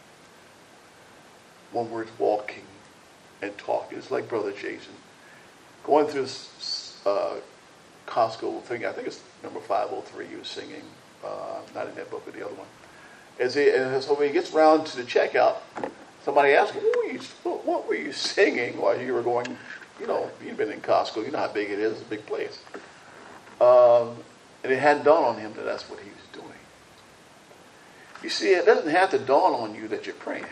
when we're walking and talking. It's like Brother Jason going through this Costco thing. I think it's number 503 he was singing, not in that book, but the other one. So when he gets around to the checkout, somebody asks him, what were you singing while you were going? You've been in Costco. You know how big it is. It's a big place. And it hadn't dawned on him that that's what he was doing. You see, it doesn't have to dawn on you that you're praying,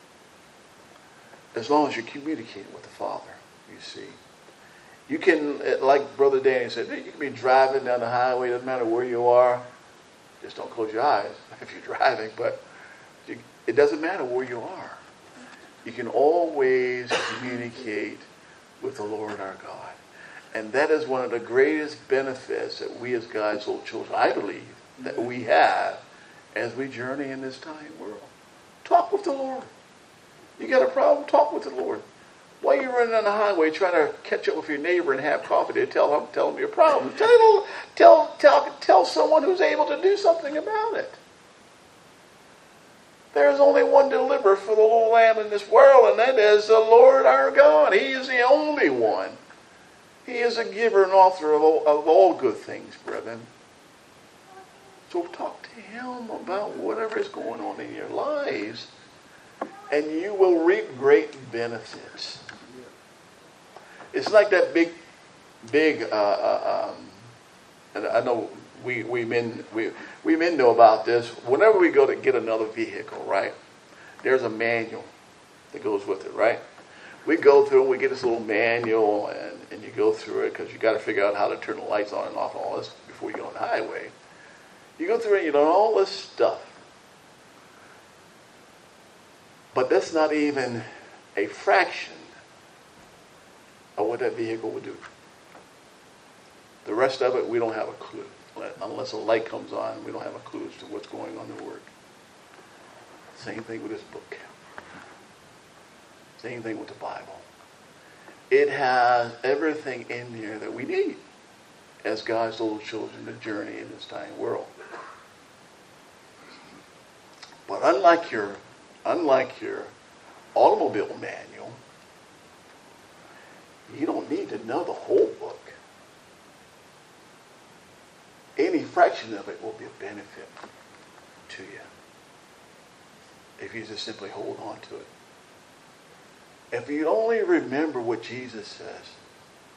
as long as you're communicating with the Father, you see. You can, like Brother Danny said, you can be driving down the highway. It doesn't matter where you are. Just don't close your eyes if you're driving. But it doesn't matter where you are. You can always communicate with the Lord our God. And that is one of the greatest benefits that we as God's little children, I believe, that we have as we journey in this dying world. Talk with the Lord. You got a problem? Talk with the Lord. Why are you running on the highway trying to catch up with your neighbor and have coffee to tell him your problem? Tell someone who's able to do something about it. There's only one deliverer for the little lamb in this world, and that is the Lord our God. He is the only one. He is a giver and author of all good things, brethren. So talk to Him about whatever is going on in your lives, and you will reap great benefits. It's like that big, and I know we men know about this. Whenever we go to get another vehicle, right, there's a manual that goes with it, right? We go through and we get this little manual, and you go through it because you got to figure out how to turn the lights on and off and all this before you go on the highway. You go through it and you learn all this stuff. But that's not even a fraction of what that vehicle would do. The rest of it, we don't have a clue. Unless a light comes on, we don't have a clue as to what's going on in the Word. Same thing with this book. Same thing with the Bible. It has everything in there that we need as God's little children to journey in this dying world. But unlike your automobile manual, you don't need to know the whole book. Any fraction of it will be a benefit to you if you just simply hold on to it. If you only remember what Jesus says,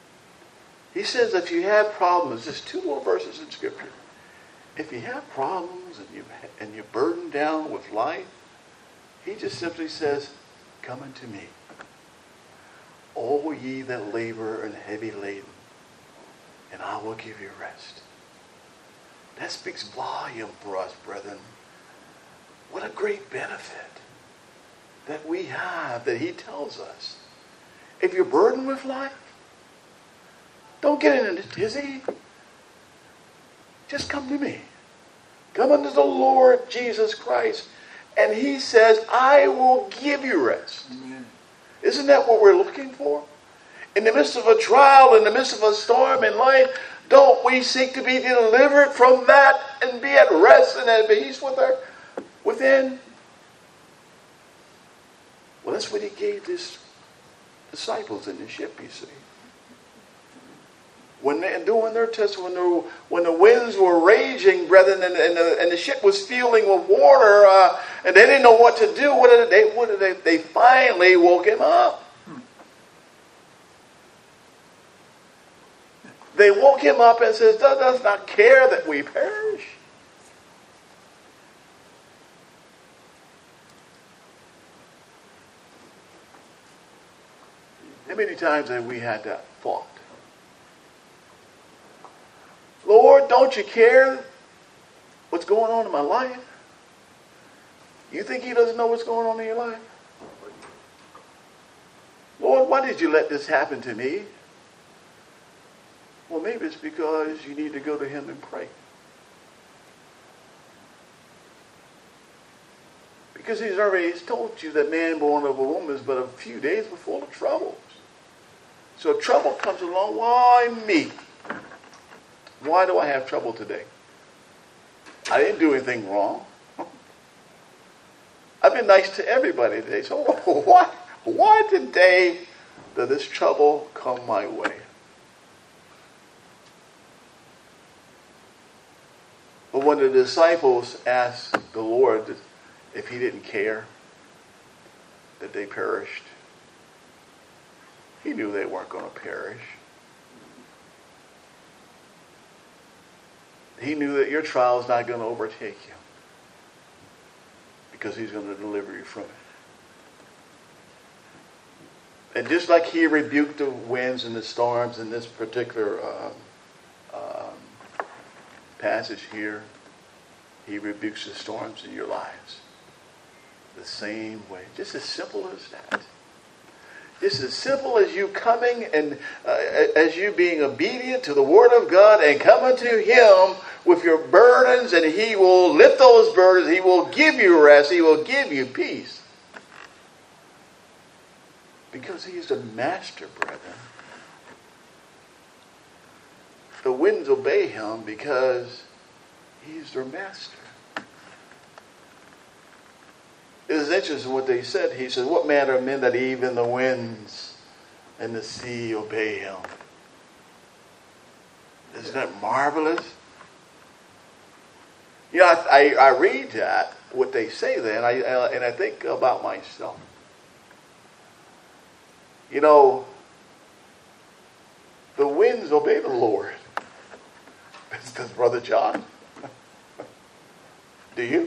He says if you have problems, just 2 more verses in Scripture. If you have problems and you're burdened down with life, he just simply says, come unto me. All ye that labor and heavy laden, and I will give you rest. That speaks volume for us, brethren. What a great benefit that we have, that he tells us. If you're burdened with life, don't get in a tizzy. Just come to me. Come unto the Lord Jesus Christ. And he says, I will give you rest. Amen. Isn't that what we're looking for? In the midst of a trial, in the midst of a storm in life, don't we seek to be delivered from that and be at rest and at peace within? Well, that's what he gave his disciples in the ship, you see. When they're doing their test, when the winds were raging, brethren, and the ship was filling with water, and they didn't know what to do, what did they? They finally woke him up. They woke him up and says, does not care that we perish. How many times have we had that thought? Lord, don't you care what's going on in my life? You think he doesn't know what's going on in your life? Lord, why did you let this happen to me? Well, maybe it's because you need to go to him and pray. Because he's already told you that man born of a woman is but a few days full of troubles. So if trouble comes along, why me? Why do I have trouble today? I didn't do anything wrong. I've been nice to everybody today. So why today does this trouble come my way? But when the disciples asked the Lord if he didn't care that they perished, he knew they weren't going to perish. He knew that your trial is not going to overtake you because he's going to deliver you from it. And just like he rebuked the winds and the storms in this particular passage here, he rebukes the storms in your lives the same way. Just as simple as that. Just as simple as you coming and as you being obedient to the Word of God and coming to him with your burdens, and he will lift those burdens. He will give you rest. He will give you peace. Because he is the master, brethren. The winds obey him because he's their master. It is interesting what they said. He said, what manner of men that even the winds and the sea obey him? Isn't that marvelous? You know, I read that, what they say there, and I think about myself. You know, the winds obey the Lord. Does Brother John? Do you?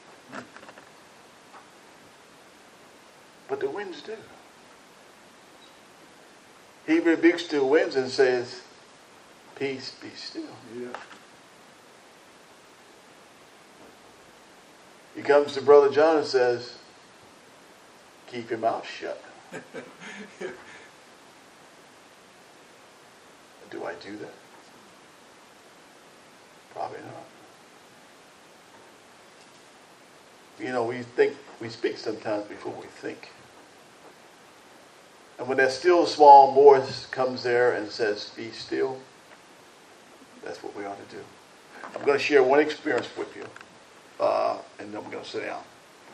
But the winds do. He rebukes the winds and says, peace, be still. Yeah. He comes to Brother John and says, keep your mouth shut. Do I do that? Probably not. You know, we speak sometimes before we think. And when that still small voice comes there and says, be still, that's what we ought to do. I'm going to share one experience with you, and then we're going to sit down.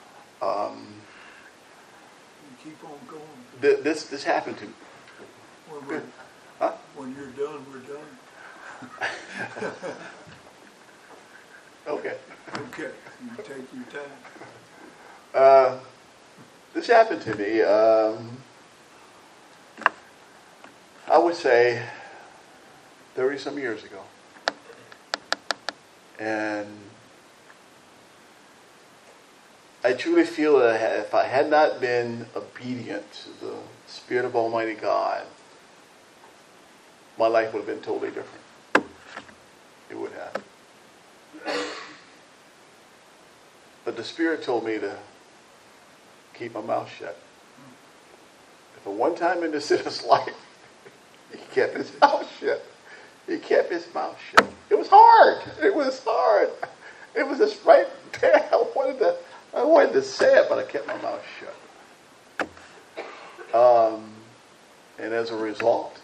Keep on going. This happened to me. When you're done, we're done. Okay. Okay. You take your time. This happened to me, I would say 30-some years ago. And I truly feel that if I had not been obedient to the Spirit of Almighty God, my life would have been totally different. It would have. But the Spirit told me to keep my mouth shut. For one time in the sinner's life, he kept his mouth shut. He kept his mouth shut. It was hard. It was hard. It was just right there. I wanted to say it, but I kept my mouth shut. And as a result,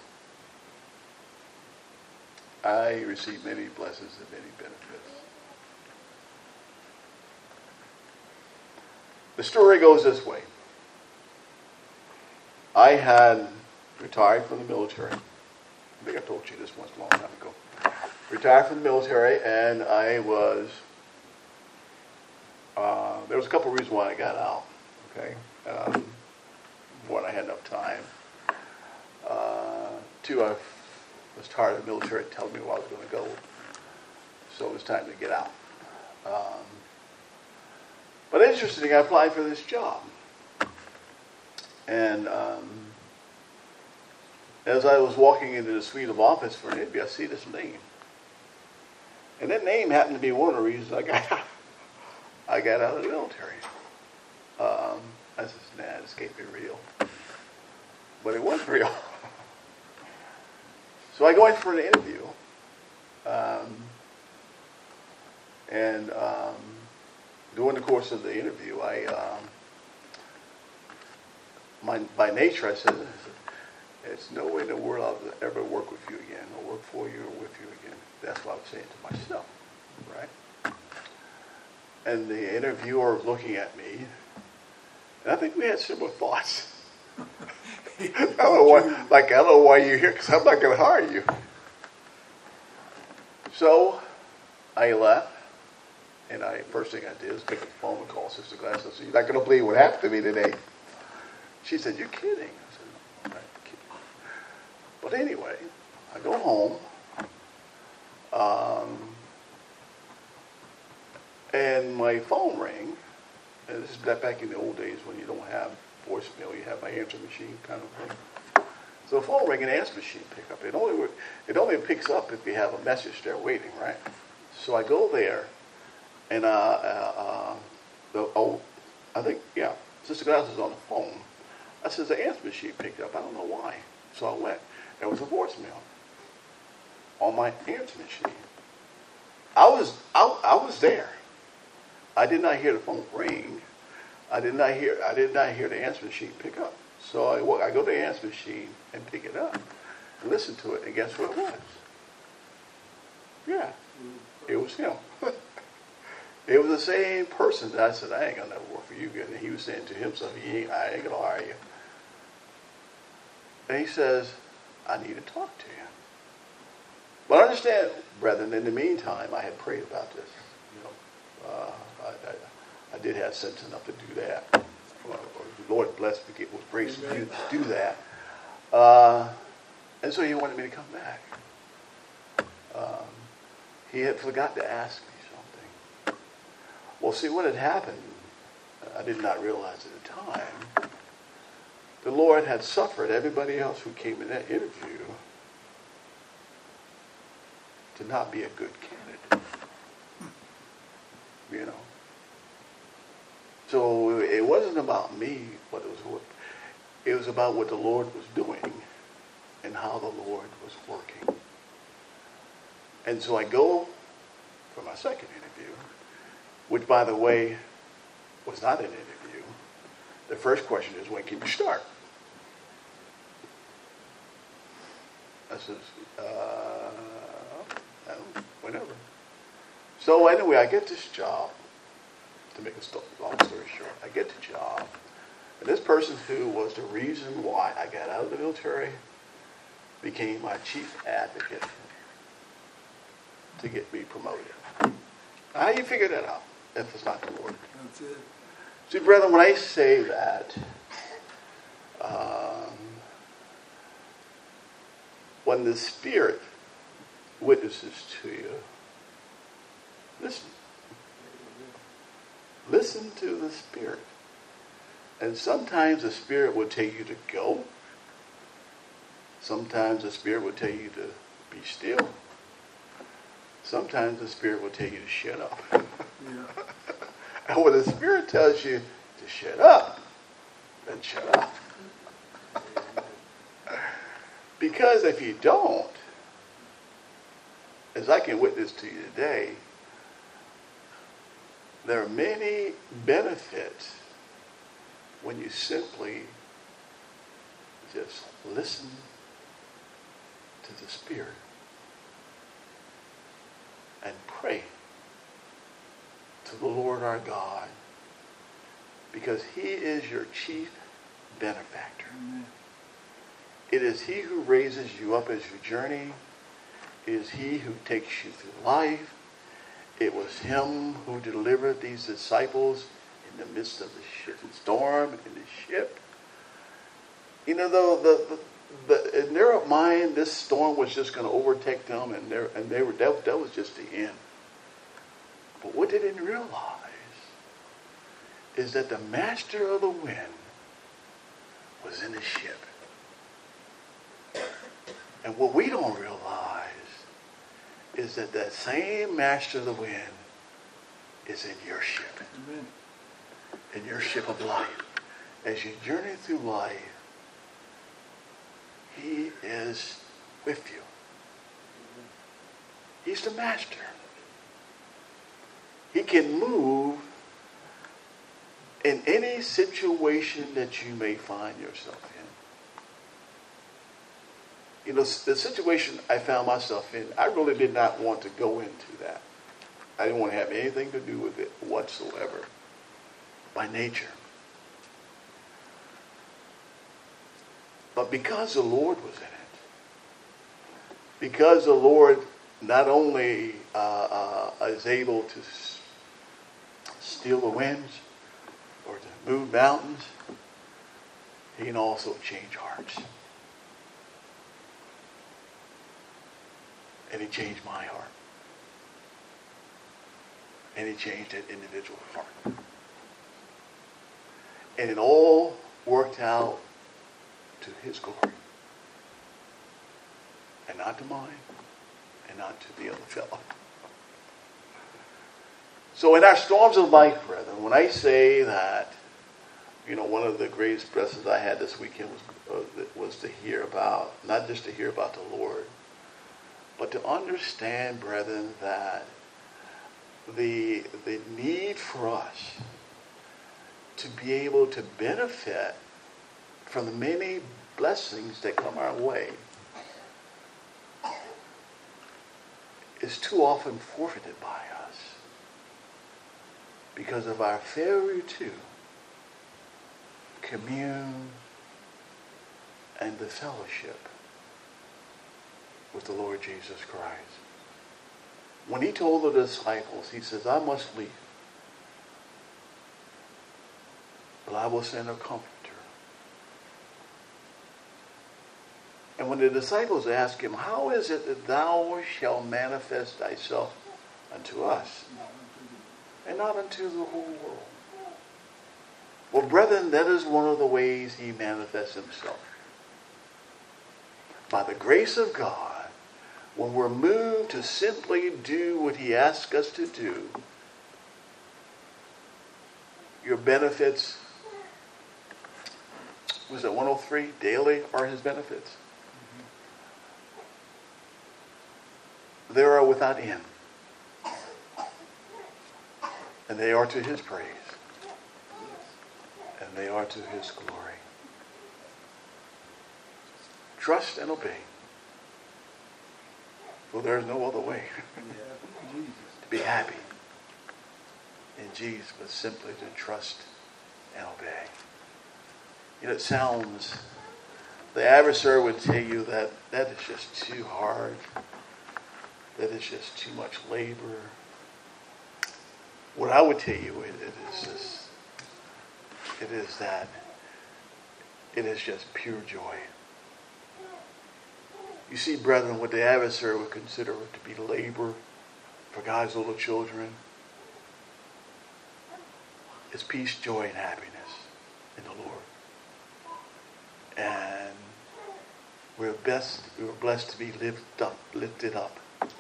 I received many blessings and many benefits. The story goes this way. I had retired from the military. I think I told you this once a long time ago. Retired from the military, and I was, there was a couple of reasons why I got out. Okay. One, I had enough time. Two, I was tired of the military telling me where I was going to go. So it was time to get out. But interesting, I applied for this job. And as I was walking into the suite of office for an interview, I see this name. And that name happened to be one of the reasons I got out of the military. I said, nah, this can't be real. But it was real. So I go in for an interview. During the course of the interview, by nature, I said, there's no way in the world I'll ever work with you again, or work for you, or with you again. That's what I was saying to myself, right? And the interviewer was looking at me, and I think we had similar thoughts. I don't know why you're here, because I'm not going to hire you. So I left, and first thing I did was pick up the phone and call Sister Gladys. I said, you're not going to believe what happened to me today. She said, you're kidding. I said, no, I'm not kidding. But anyway, I go home, and my phone rang. And this is back in the old days when you don't have voicemail, you have my answer machine kind of thing. So the phone rang and the answer machine pick up. It only picks up if you have a message there waiting, right? So I go there, and Sister Gladys was on the phone. I said, the answer machine picked up. I don't know why. So I went. There was a voicemail on my answer machine. I was there. I did not hear the phone ring. I did not hear the answer machine pick up. So I go to the answer machine and pick it up and listen to it. And guess what it was? Yeah, it was him. It was the same person that I said, I ain't gonna never work for you again. And he was saying to himself, I ain't gonna hire you. And he says, I need to talk to you. But understand, brethren, in the meantime, I had prayed about this. I did have sense enough to do that. The Lord blessed me with grace to do that. And so he wanted me to come back. He had forgot to ask me something. Well, see, what had happened, I did not realize at the time, the Lord had suffered everybody else who came in that interview to not be a good candidate. You know. So it wasn't about me, but it was about what the Lord was doing and how the Lord was working. And so I go for my second interview, which, by the way, was not an interview. The first question is, when can you start? I says, whenever. So anyway, I get this job. To make a long story short, I get the job. And this person who was the reason why I got out of the military became my chief advocate to get me promoted. How do you figure that out if it's not the Lord? That's it. See, brethren, when I say that, when the Spirit witnesses to you. Listen. Listen to the Spirit. And sometimes the Spirit will tell you to go. Sometimes the Spirit will tell you to be still. Sometimes the Spirit will tell you to shut up. Yeah. And when the Spirit tells you to shut up, then shut up. Because if you don't, as I can witness to you today, there are many benefits when you simply just listen to the Spirit and pray to the Lord our God, because he is your chief benefactor. Amen. It is he who raises you up as you journey. It is he who takes you through life. It was him who delivered these disciples in the midst of the storm in the ship. You know, though in their mind, this storm was just going to overtake them, and that was just the end. But what they didn't realize is that the master of the wind was in the ship. And what we don't realize is that that same master of the wind is in your ship. Amen. In your ship of life. As you journey through life, he is with you. He's the master. He can move in any situation that you may find yourself in. You know, the situation I found myself in, I really did not want to go into that. I didn't want to have anything to do with it whatsoever, by nature. But because the Lord was in it, because the Lord not only is able to still the winds or to move mountains, he can also change hearts. And he changed my heart. And he changed that individual heart. And it all worked out to his glory. And not to mine. And not to the other fellow. So in our storms of life, brethren, when I say that, you know, one of the greatest blessings I had this weekend was to hear about, not just to hear about the Lord, but to understand, brethren, that the need for us to be able to benefit from the many blessings that come our way is too often forfeited by us because of our failure to commune and the fellowship with the Lord Jesus Christ. When he told the disciples, he says, I must leave, but I will send a comforter. And when the disciples asked him, how is it that thou shalt manifest thyself unto us and not unto the whole world? Well, brethren, that is one of the ways he manifests himself. By the grace of God, when we're moved to simply do what he asks us to do, your benefits, was it 103? Daily are his benefits. They are without end. And they are to his praise. And they are to his glory. Trust and obey. For there is no other way to be happy in Jesus, but simply to trust and obey. You know, it sounds, the adversary would tell you that that is just too hard. That is just too much labor. What I would tell you is that it is just pure joy. You see, brethren, what the adversary would consider to be labor for God's little children is peace, joy, and happiness in the Lord. And we're blessed to be lifted up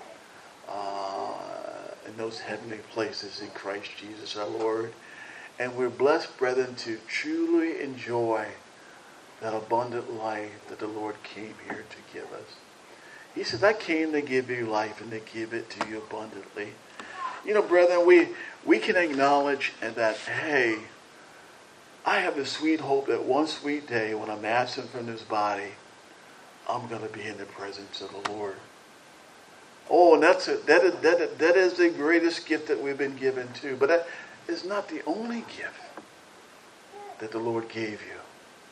in those heavenly places in Christ Jesus our Lord. And we're blessed, brethren, to truly enjoy that abundant life that the Lord came here to give us. He said, I came to give you life and to give it to you abundantly. You know, brethren, we can acknowledge that, hey, I have the sweet hope that one sweet day when I'm absent from this body, I'm going to be in the presence of the Lord. Oh, and that is the greatest gift that we've been given too. But that is not the only gift that the Lord gave you.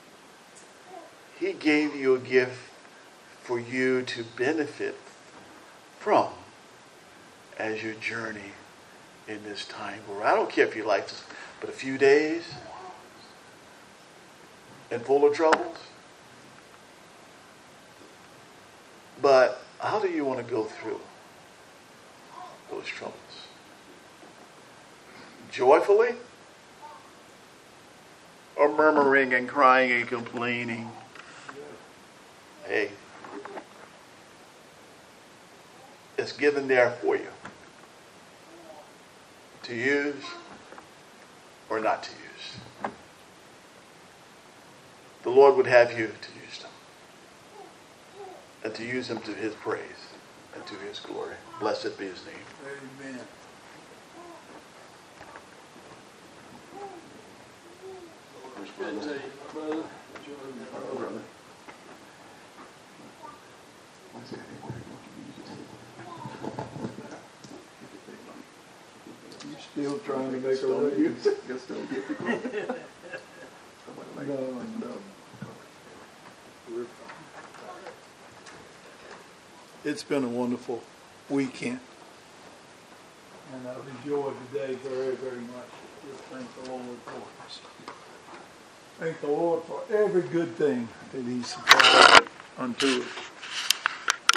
He gave you a gift for you to benefit from as you journey in this time. Where I don't care if your life is but a few days and full of troubles. But how do you want to go through those troubles? Joyfully? Or murmuring and crying and complaining? Hey, it's given there for you to use or not to use. The Lord would have you to use them and to use them to His praise and to His glory. Blessed be His name. Amen. You still trying to make a way? No. It's been a wonderful weekend. And I've enjoyed the day very, very much. Just thank the Lord for us. Thank the Lord for every good thing that He supplied unto us.